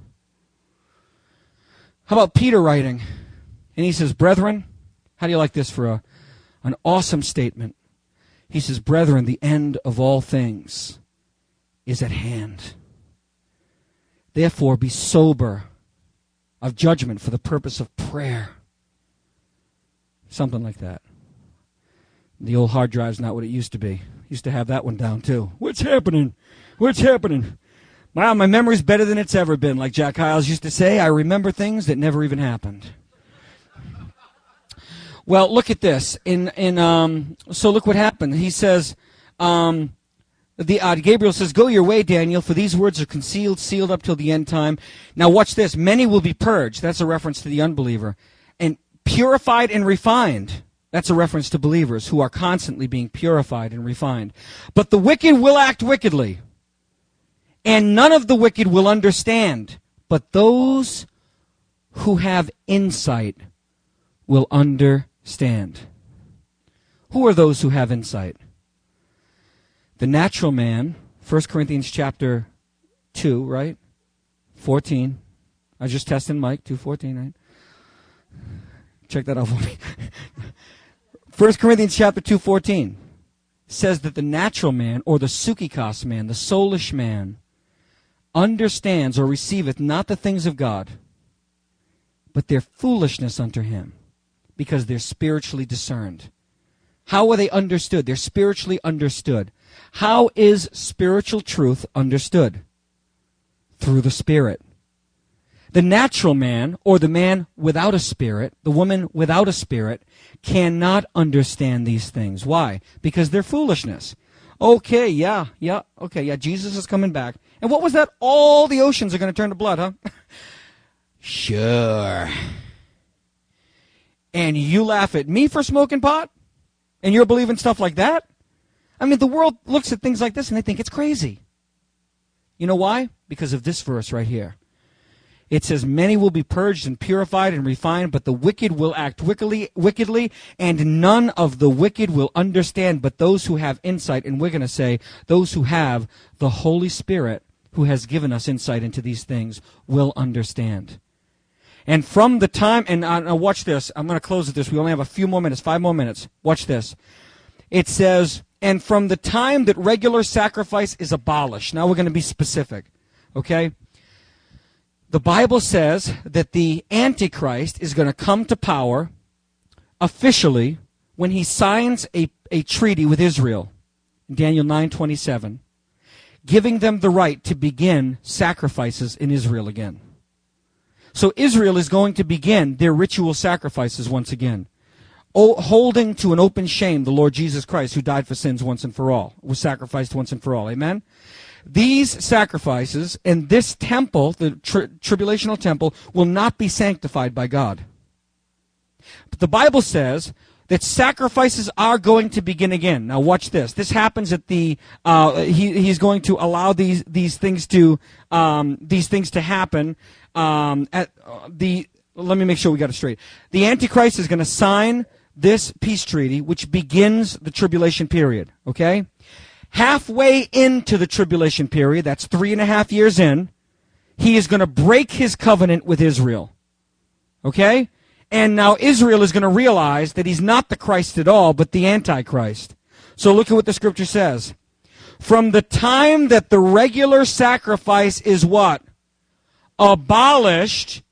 How about Peter writing? And he says, brethren, how do you like this for a, an awesome statement? He says, brethren, the end of all things is at hand. Therefore, be sober of judgment for the purpose of prayer. Something like that. The old hard drive's not what it used to be. Used to have that one down too. What's happening? What's happening? Wow, my memory's better than it's ever been. Like Jack Hyles used to say, I remember things that never even happened. Well, look at this. In in um. So look what happened. He says, um, the uh, Gabriel says, go your way, Daniel, for these words are concealed, sealed up till the end time. Now watch this. Many will be purged. That's a reference to the unbeliever. And purified and refined. That's a reference to believers who are constantly being purified and refined. But the wicked will act wickedly. And none of the wicked will understand. But those who have insight will understand. Who are those who have insight? The natural man First Corinthians chapter two, right? fourteen. I was just testing Mike, two fourteen, right? Check that out for me. First Corinthians chapter two fourteen says that the natural man, or the psychikos man, the soulish man, understands or receiveth not the things of God, but their foolishness unto him, because they're spiritually discerned. How are they understood? They're spiritually understood. How is spiritual truth understood? Through the Spirit. The natural man, or the man without a spirit, the woman without a spirit, cannot understand these things. Why? Because they're foolishness. Okay, yeah, yeah, okay, yeah, Jesus is coming back. And what was that? All the oceans are going to turn to blood, huh? Sure. And you laugh at me for smoking pot? And you're believing stuff like that? I mean, the world looks at things like this and they think it's crazy. You know why? Because of this verse right here. It says, many will be purged and purified and refined, but the wicked will act wickedly, wickedly, and none of the wicked will understand, but those who have insight. And we're going to say, those who have the Holy Spirit, who has given us insight into these things, will understand. And from the time, and uh, now watch this, I'm going to close with this. We only have a few more minutes, five more minutes. Watch this. It says, and from the time that regular sacrifice is abolished. Now we're going to be specific, okay? The Bible says that the Antichrist is going to come to power officially when he signs a, a treaty with Israel, in Daniel nine twenty-seven, giving them the right to begin sacrifices in Israel again. So Israel is going to begin their ritual sacrifices once again, o- holding to an open shame the Lord Jesus Christ, who died for sins once and for all, was sacrificed once and for all. Amen? These sacrifices and this temple, the tri- tribulational temple, will not be sanctified by God. But the Bible says that sacrifices are going to begin again. Now watch this. This happens at the, uh, he, he's going to allow these, these things to, um, these things to happen, um, at uh, the, let me make sure we got it straight. The Antichrist is going to sign this peace treaty, which begins the tribulation period, okay? Halfway into the tribulation period, that's three and a half years in, he is going to break his covenant with Israel. Okay? And now Israel is going to realize that he's not the Christ at all, but the Antichrist. So look at what the scripture says. From the time that the regular sacrifice is what? Abolished,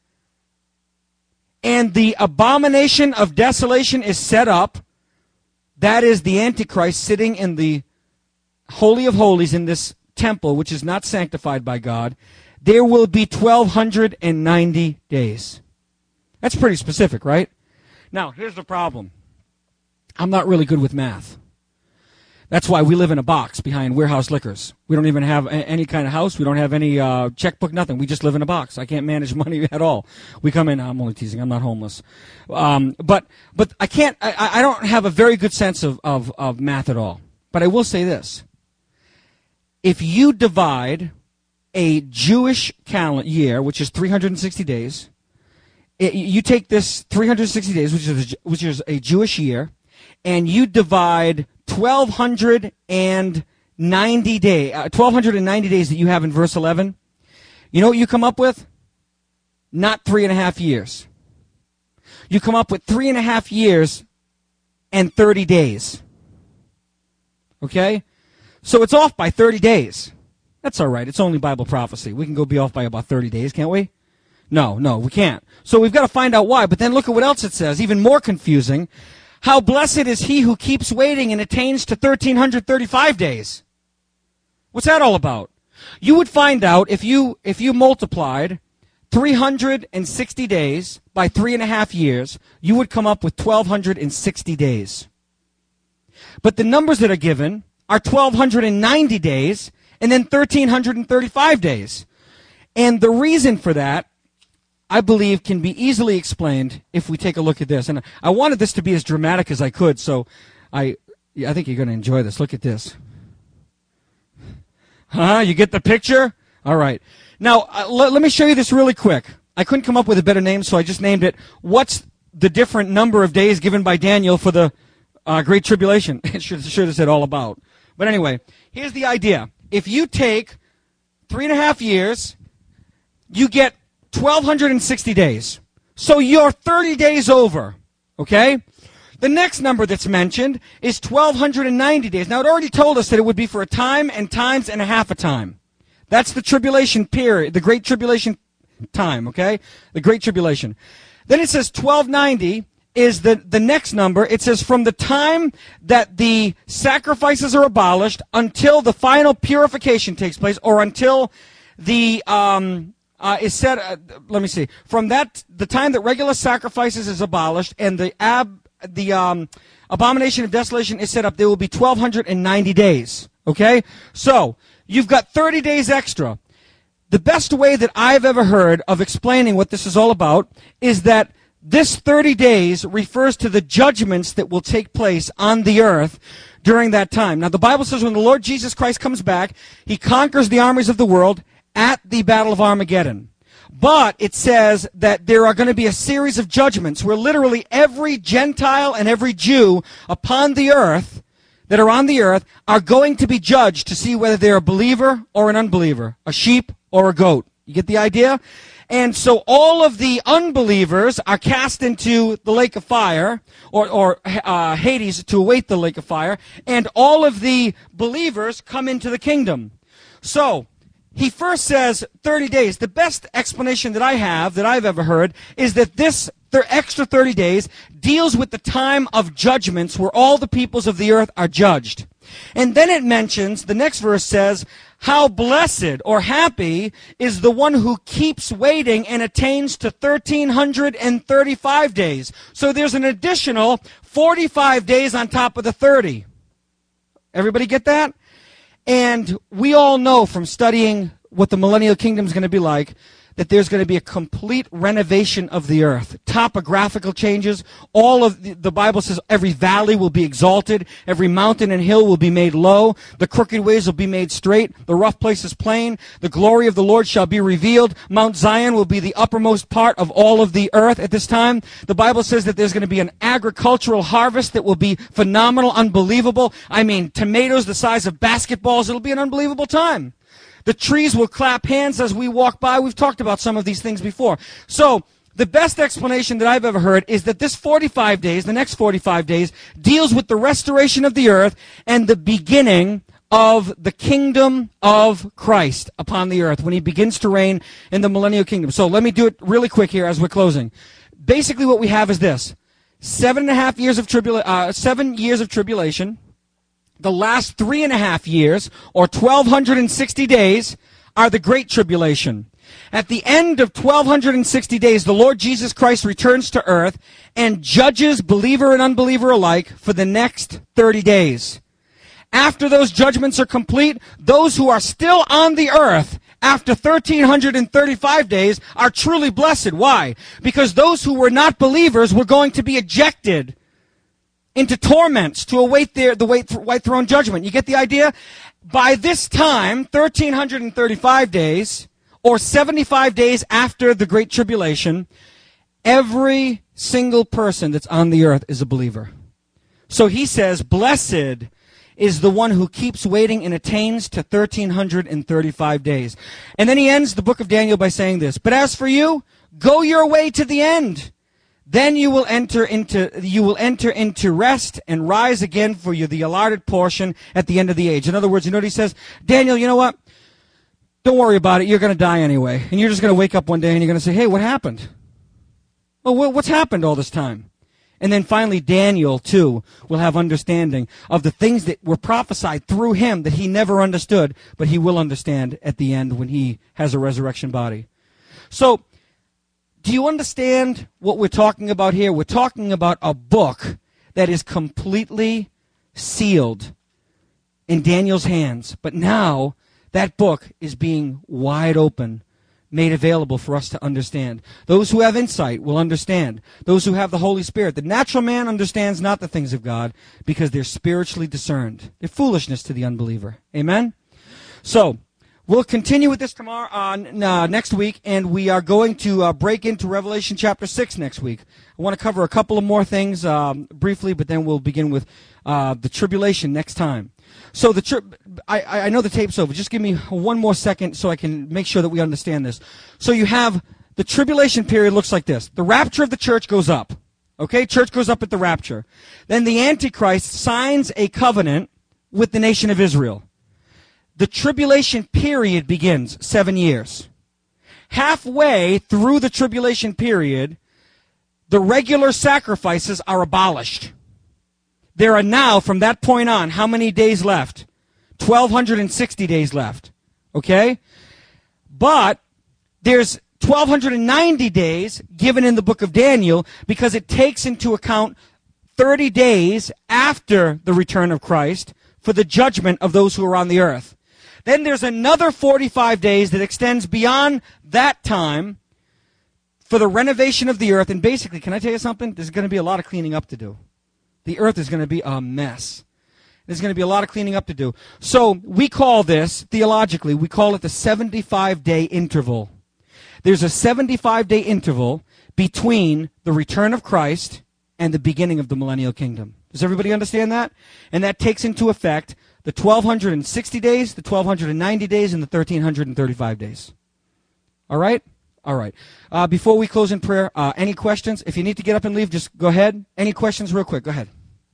and the abomination of desolation is set up, that is the Antichrist sitting in the Holy of Holies in this temple, which is not sanctified by God, there will be twelve ninety days. That's pretty specific, right? Now, here's the problem. I'm not really good with math. That's why we live in a box behind Warehouse Liquors. We don't even have a- any kind of house. We don't have any uh, checkbook, nothing. We just live in a box. I can't manage money at all. We come in, I'm only teasing, I'm not homeless. Um, but but I can't, I, I don't have a very good sense of, of, of math at all. But I will say this. If you divide a Jewish calendar year, which is three hundred sixty days, it, you take this three hundred sixty days, which is a, which is a Jewish year, and you divide twelve ninety day, uh, twelve ninety days that you have in verse eleven. You know what you come up with? Not three and a half years. You come up with three and a half years and thirty days. Okay? So it's off by thirty days. That's all right. It's only Bible prophecy. We can go be off by about thirty days, can't we? No, no, we can't. So we've got to find out why. But then look at what else it says, even more confusing. How blessed is he who keeps waiting and attains to one thousand three hundred thirty-five days. What's that all about? You would find out if you if you multiplied three hundred sixty days by three and a half years, you would come up with twelve sixty days. But the numbers that are given are twelve ninety days and then one thousand three hundred thirty-five days. And the reason for that, I believe, can be easily explained if we take a look at this. And I wanted this to be as dramatic as I could, so I I think you're going to enjoy this. Look at this. Huh? You get the picture? All right. Now, uh, l- let me show you this really quick. I couldn't come up with a better name, so I just named it, what's the different number of days given by Daniel for the uh, Great Tribulation? It should, should have said all about. But anyway, here's the idea. if you take three and a half years, you get twelve sixty days. So you're thirty days over, okay? The next number that's mentioned is twelve ninety days. Now, it already told us that it would be for a time and times and a half a time. That's the tribulation period, the Great Tribulation time, okay? The Great Tribulation. Then it says twelve ninety is the, the next number. It says from the time that the sacrifices are abolished until the final purification takes place, or until the... Um, Uh, is said, uh, let me see, from that, the time that regular sacrifices is abolished and the ab, the um, abomination of desolation is set up, there will be twelve ninety days, okay? So, you've got thirty days extra. The best way that I've ever heard of explaining what this is all about is that this thirty days refers to the judgments that will take place on the earth during that time. Now, the Bible says when the Lord Jesus Christ comes back, he conquers the armies of the world at the Battle of Armageddon. But it says that there are going to be a series of judgments where literally every Gentile and every Jew upon the earth, that are on the earth, are going to be judged to see whether they're a believer or an unbeliever, a sheep or a goat. You get the idea? And so all of the unbelievers are cast into the lake of fire, or, or uh, Hades, to await the lake of fire, and all of the believers come into the kingdom. So, he first says thirty days. The best explanation that I have, that I've ever heard, is that this th- extra thirty days deals with the time of judgments where all the peoples of the earth are judged. And then it mentions, the next verse says, how blessed or happy is the one who keeps waiting and attains to one thousand three hundred thirty-five days. So there's an additional forty-five days on top of the thirty. Everybody get that? And we all know from studying what the millennial kingdom is going to be like that there's going to be a complete renovation of the earth. Topographical changes. All of the, the Bible says every valley will be exalted. Every mountain and hill will be made low. The crooked ways will be made straight. The rough places plain. The glory of the Lord shall be revealed. Mount Zion will be the uppermost part of all of the earth at this time. The Bible says that there's going to be an agricultural harvest that will be phenomenal, unbelievable. I mean, tomatoes the size of basketballs. It'll be an unbelievable time. The trees will clap hands as we walk by. We've talked about some of these things before. So, the best explanation that I've ever heard is that this forty-five days, the next forty-five days, deals with the restoration of the earth and the beginning of the kingdom of Christ upon the earth when he begins to reign in the millennial kingdom. So, let me do it really quick here as we're closing. Basically, what we have is this. Seven and a half years of tribula- uh, seven years of tribulation. The last three and a half years, or twelve sixty days, are the Great Tribulation. At the end of twelve sixty days, the Lord Jesus Christ returns to earth and judges believer and unbeliever alike for the next thirty days. After those judgments are complete, those who are still on the earth after one thousand three hundred thirty-five days are truly blessed. Why? Because those who were not believers were going to be ejected into torments to await their, the white, white throne judgment. You get the idea? By this time, one thousand three hundred thirty-five days, or seventy-five days after the Great Tribulation, every single person that's on the earth is a believer. So he says, blessed is the one who keeps waiting and attains to one thousand three hundred thirty-five days. And then he ends the book of Daniel by saying this, but as for you, go your way to the end. Then you will enter into you will enter into rest and rise again for you the allotted portion at the end of the age. In other words, you know what he says? Daniel, you know what? Don't worry about it. You're going to die anyway. And you're just going to wake up one day and you're going to say, hey, what happened? Well, what's happened all this time? And then finally, Daniel, too, will have understanding of the things that were prophesied through him that he never understood, but he will understand at the end when he has a resurrection body. So, do you understand what we're talking about here? We're talking about a book that is completely sealed in Daniel's hands. But now, that book is being wide open, made available for us to understand. Those who have insight will understand. Those who have the Holy Spirit. The natural man understands not the things of God because they're spiritually discerned. They're foolishness to the unbeliever. Amen? So, We'll continue with this tomorrow, uh, n- uh, next week, and we are going to uh, break into Revelation chapter six next week. I want to cover a couple of more things um, briefly, but then we'll begin with uh, the tribulation next time. So the tri- I, I know the tape's over. Just give me one more second so I can make sure that we understand this. So you have the tribulation period looks like this. The rapture of the church goes up. Okay, church goes up at the rapture. Then the Antichrist signs a covenant with the nation of Israel. The tribulation period begins seven years. Halfway through the tribulation period, the regular sacrifices are abolished. There are now, from that point on, how many days left? twelve sixty days left. Okay? But there's twelve ninety days given in the book of Daniel because it takes into account thirty days after the return of Christ for the judgment of those who are on the earth. Then there's another forty-five days that extends beyond that time for the renovation of the earth. And basically, can I tell you something? There's going to be a lot of cleaning up to do. The earth is going to be a mess. There's going to be a lot of cleaning up to do. So we call this, theologically, we call it the seventy-five day interval. There's a seventy-five day interval between the return of Christ and the beginning of the millennial kingdom. Does everybody understand that? And that takes into effect the twelve sixty days, the twelve ninety days, and the thirteen thirty-five days. All right? All right. Uh, before we close in prayer, uh, any questions? If you need to get up and leave, just go ahead. Any questions real quick? Go ahead.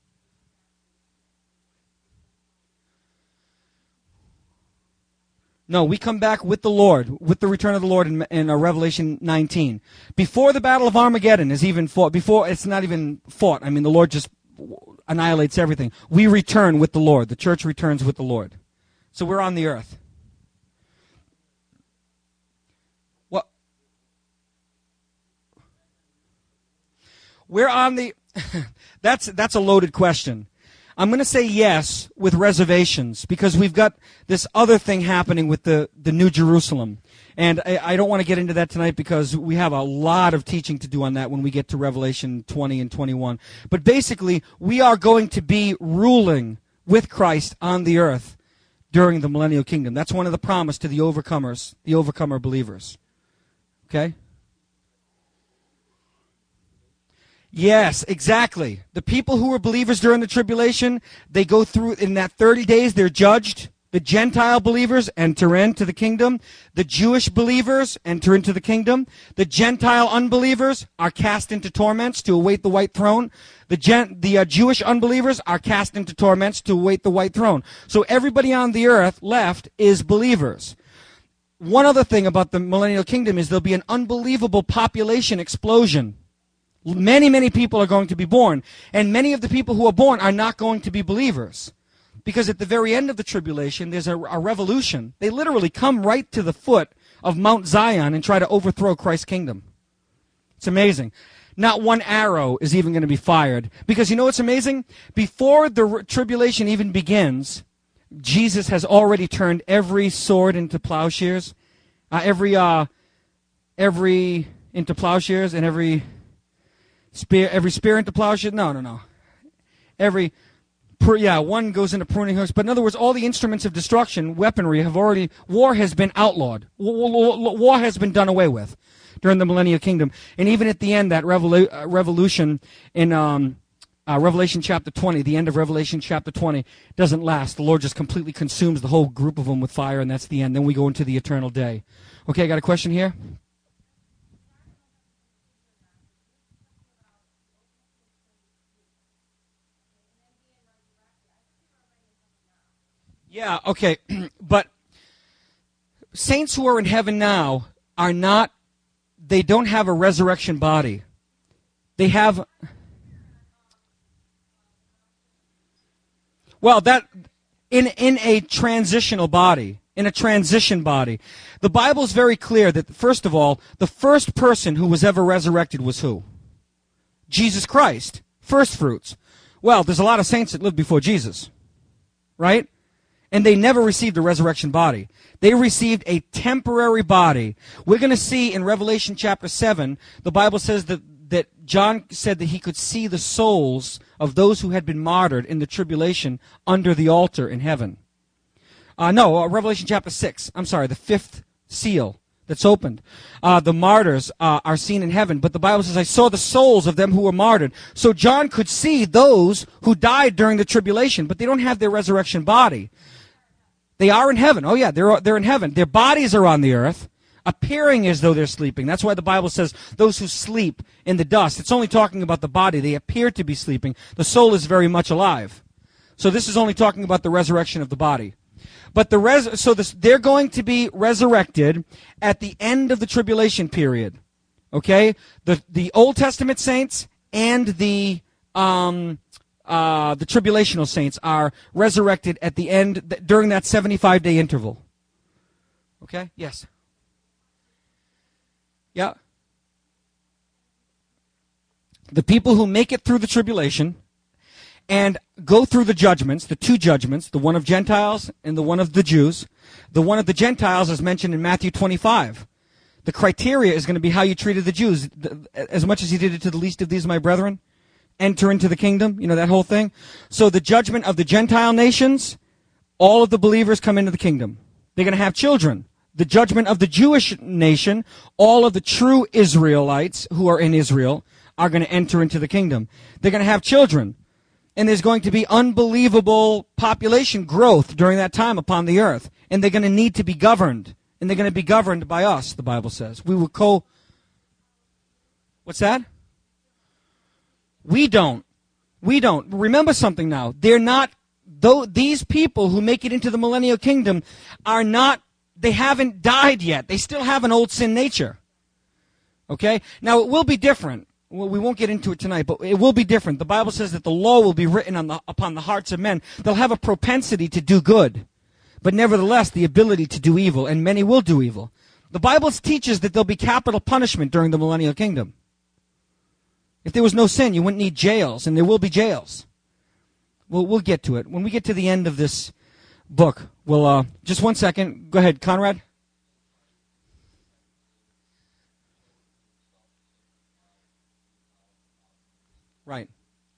No, we come back with the Lord, with the return of the Lord in, in uh, Revelation nineteen. Before the battle of Armageddon is even fought, before it's not even fought, I mean, the Lord just annihilates everything. We return with the Lord. The church returns with the Lord. So we're on the earth. What? We're on the... that's that's a loaded question. I'm going to say yes with reservations because we've got this other thing happening with the, the New Jerusalem. And I, I don't want to get into that tonight because we have a lot of teaching to do on that when we get to Revelation twenty and twenty-one. But basically, we are going to be ruling with Christ on the earth during the millennial kingdom. That's one of the promise to the overcomers, the overcomer believers. Okay? Yes, exactly. The people who were believers during the tribulation, they go through, in that thirty days, they're judged. The Gentile believers enter into the kingdom. The Jewish believers enter into the kingdom. The Gentile unbelievers are cast into torments to await the white throne. The, Gen- the uh, Jewish unbelievers are cast into torments to await the white throne. So everybody on the earth left is believers. One other thing about the millennial kingdom is there'll be an unbelievable population explosion. Many, many people are going to be born, and many of the people who are born are not going to be believers. Because at the very end of the tribulation, there's a, a revolution. They literally come right to the foot of Mount Zion and try to overthrow Christ's kingdom. It's amazing. Not one arrow is even going to be fired. Because you know what's amazing? Before the r- tribulation even begins, Jesus has already turned every sword into plowshares, uh, every uh, every into plowshares, and every spear, every spear into plowshares. No, no, no. Every pr- yeah, one goes into pruning hooks. But in other words, all the instruments of destruction, weaponry, have already. War has been outlawed. War, war, war has been done away with during the millennial kingdom, and even at the end, that revolu- uh, revolution in. Um, Uh, Revelation chapter twenty, the end of Revelation chapter twenty, doesn't last. The Lord just completely consumes the whole group of them with fire, and that's the end. Then we go into the eternal day. Okay, I got a question here? Yeah, okay. But saints who are in heaven now are not, they don't have a resurrection body. They have... Well, that in in a transitional body, in a transition body. The Bible is very clear that, first of all, the first person who was ever resurrected was who? Jesus Christ. First fruits. Well, there's a lot of saints that lived before Jesus, right? And they never received a resurrection body. They received a temporary body. We're going to see in Revelation chapter seven, the Bible says that that John said that he could see the souls of those who had been martyred in the tribulation under the altar in heaven. Uh, no, uh, Revelation chapter six. I'm sorry, the fifth seal that's opened. Uh, the martyrs uh, are seen in heaven, but the Bible says, I saw the souls of them who were martyred. So John could see those who died during the tribulation, but they don't have their resurrection body. They are in heaven. Oh yeah, they're, they're in heaven. Their bodies are on the earth, appearing as though they're sleeping. That's why the Bible says those who sleep in the dust. It's only talking about the body. They appear to be sleeping. The soul is very much alive. So this is only talking about the resurrection of the body. But the res- so this, they're going to be resurrected at the end of the tribulation period. Okay? The the Old Testament saints and the um uh the tribulational saints are resurrected at the end th- during that seventy-five day interval. Okay? Yes. Yeah. The people who make it through the tribulation and go through the judgments, the two judgments, the one of Gentiles and the one of the Jews. The one of the Gentiles is mentioned in Matthew twenty-five. The criteria is going to be how you treated the Jews. As much as you did it to the least of these, my brethren, enter into the kingdom, you know, that whole thing. So the judgment of the Gentile nations, all of the believers come into the kingdom. They're going to have children. The judgment of the Jewish nation, all of the true Israelites who are in Israel are going to enter into the kingdom. They're going to have children. And there's going to be unbelievable population growth during that time upon the earth. And they're going to need to be governed. And they're going to be governed by us, the Bible says. We will co... What's that? We don't. We don't. Remember something now. They're not... Though these people who make it into the millennial kingdom are not... They haven't died yet. They still have an old sin nature. Okay? Now, it will be different. Well, we won't get into it tonight, but it will be different. The Bible says that the law will be written on the, upon the hearts of men. They'll have a propensity to do good, but nevertheless the ability to do evil, and many will do evil. The Bible teaches that there'll be capital punishment during the millennial kingdom. If there was no sin, you wouldn't need jails, and there will be jails. Well, we'll get to it. When we get to the end of this book, we'll, uh, just one second. Go ahead, Conrad. Right.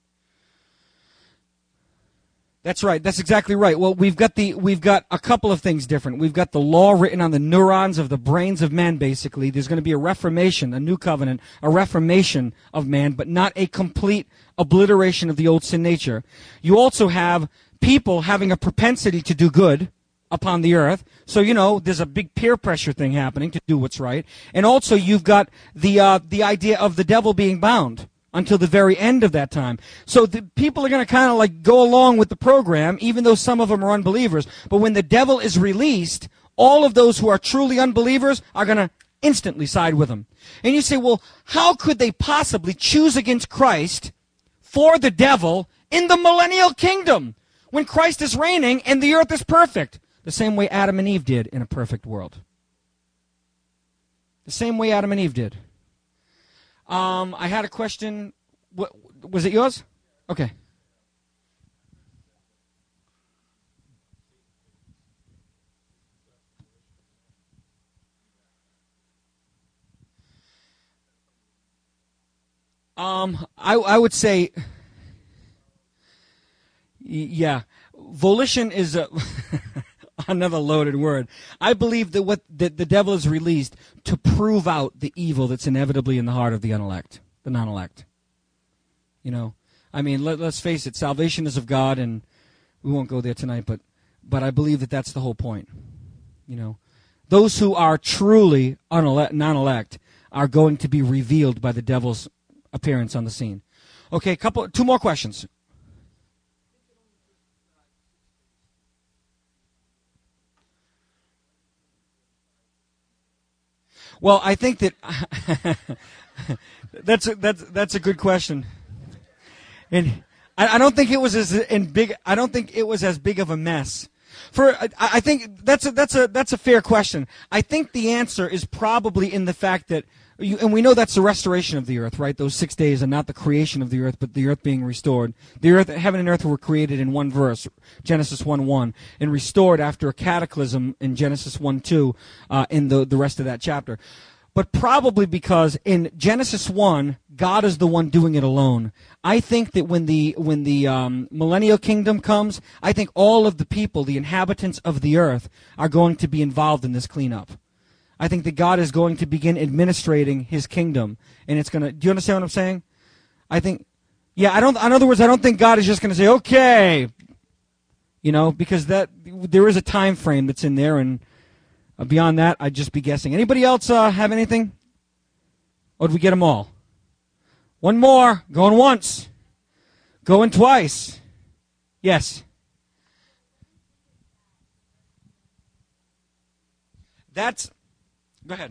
That's right. That's exactly right. Well, we've got the we've got a couple of things different. We've got the law written on the neurons of the brains of men, basically. There's going to be a reformation, a new covenant, a reformation of man, but not a complete obliteration of the old sin nature. You also have people having a propensity to do good upon the earth. So, you know, there's a big peer pressure thing happening to do what's right. And also you've got the uh, the idea of the devil being bound until the very end of that time. So the people are going to kind of like go along with the program, even though some of them are unbelievers. But when the devil is released, all of those who are truly unbelievers are going to instantly side with him. And you say, well, how could they possibly choose against Christ for the devil in the millennial kingdom when Christ is reigning and the earth is perfect? The same way Adam and Eve did in a perfect world. The same way Adam and Eve did. Um, I had a question. What, was it yours? Okay. Um, I, I would say, yeah, volition is a another loaded word. I believe that what that the devil is released to prove out the evil that's inevitably in the heart of the unelect, the non-elect. You know, I mean, let, let's face it, salvation is of God, and we won't go there tonight, but but I believe that that's the whole point. You know, those who are truly unelect, non-elect are going to be revealed by the devil's appearance on the scene. Okay, couple, two more questions. Well, I think that that's a, that's that's a good question, and I, I don't think it was as in big. I don't think it was as big of a mess. For I, I think that's a that's a that's a fair question. I think the answer is probably in the fact that. You, and we know that's the restoration of the earth, right? Those six days are not the creation of the earth, but the earth being restored. The earth, heaven and earth were created in one verse, Genesis one one, and restored after a cataclysm in Genesis one two, uh, in the, the rest of that chapter. but probably because in Genesis one, God is the one doing it alone. I think that when the when the um, millennial kingdom comes, I think all of the people, the inhabitants of the earth, are going to be involved in this cleanup. I think that God is going to begin administrating his kingdom, and it's going to, do you understand what I'm saying? I think, yeah, I don't, in other words, I don't think God is just going to say, okay, you know, because that, there is a time frame that's in there, and uh, beyond that, I'd just be guessing. Anybody else uh, have anything? Or did we get them all? One more, going once, going twice. Yes. That's, go ahead.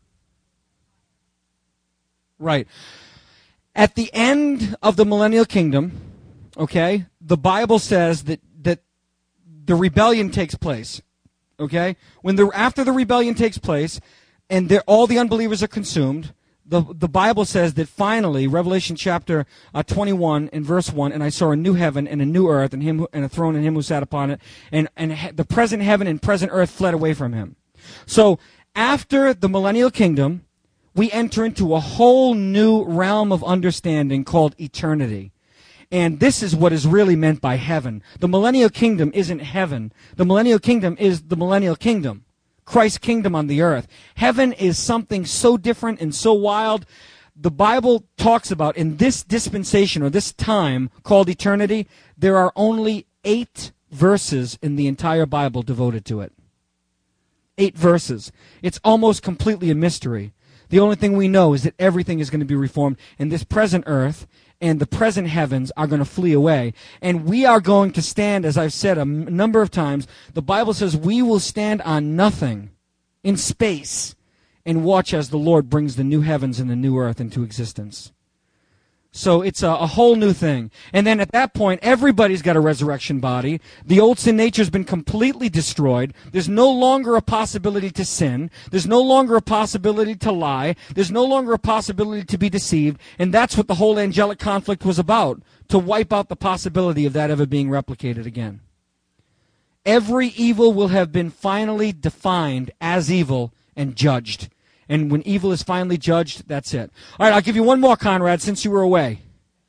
Right. At the end of the millennial kingdom, okay, the Bible says that, that the rebellion takes place. Okay? When the after the rebellion takes place and all the unbelievers are consumed, the the Bible says that finally, Revelation chapter uh, twenty-one and verse one, and I saw a new heaven and a new earth and him who, and a throne and him who sat upon it, and and he, the present heaven and present earth fled away from him. So after the millennial kingdom, we enter into a whole new realm of understanding called eternity. And this is what is really meant by heaven. The millennial kingdom isn't heaven. The millennial kingdom is the millennial kingdom. Christ's kingdom on the earth. Heaven is something so different and so wild. The Bible talks about in this dispensation or this time called eternity, there are only eight verses in the entire Bible devoted to it. Eight verses. It's almost completely a mystery. The only thing we know is that everything is going to be reformed, and this present earth and the present heavens are going to flee away. And we are going to stand, as I've said a m- number of times, the Bible says we will stand on nothing in space and watch as the Lord brings the new heavens and the new earth into existence. So it's a, a whole new thing. And then at that point, everybody's got a resurrection body. The old sin nature has been completely destroyed. There's no longer a possibility to sin. There's no longer a possibility to lie. There's no longer a possibility to be deceived. And that's what the whole angelic conflict was about, to wipe out the possibility of that ever being replicated again. Every evil will have been finally defined as evil and judged. And when evil is finally judged, that's it. All right, I'll give you one more, Conrad, since you were away.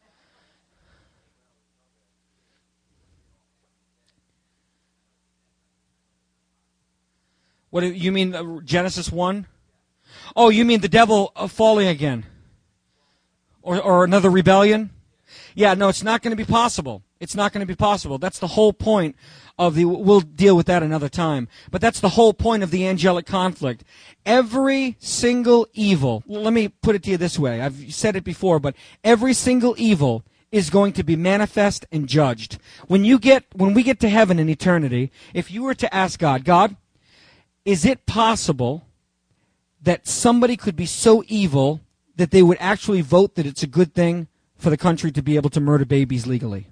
What do you mean, uh, Genesis one? Oh, you mean the devil uh, falling again? Or, or another rebellion? Yeah, no, it's not going to be possible. It's not going to be possible. That's the whole point of the, we'll deal with that another time, but that's the whole point of the angelic conflict. Every single evil, let me put it to you this way, I've said it before, but every single evil is going to be manifest and judged. When you get, when we get to heaven in eternity, if you were to ask God, God, is it possible that somebody could be so evil that they would actually vote that it's a good thing for the country to be able to murder babies legally?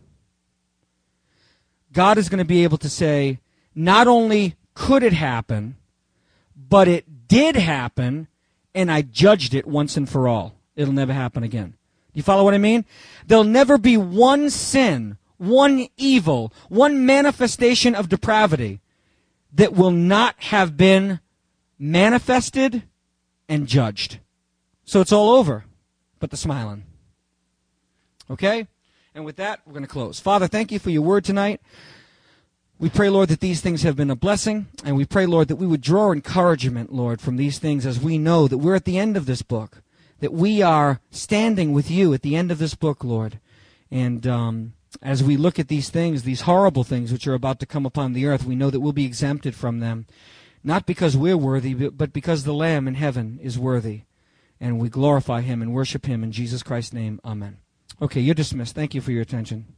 God is going to be able to say, not only could it happen, but it did happen, and I judged it once and for all. It'll never happen again. You follow what I mean? There'll never be one sin, one evil, one manifestation of depravity that will not have been manifested and judged. So it's all over, but the smiling. Okay? And with that, we're going to close. Father, thank you for your word tonight. We pray, Lord, that these things have been a blessing, and we pray, Lord, that we would draw encouragement, Lord, from these things as we know that we're at the end of this book, that we are standing with you at the end of this book, Lord. And um, as we look at these things, these horrible things which are about to come upon the earth, we know that we'll be exempted from them, not because we're worthy, but because the Lamb in heaven is worthy. And we glorify him and worship him in Jesus Christ's name. Amen. Okay, you're dismissed. Thank you for your attention.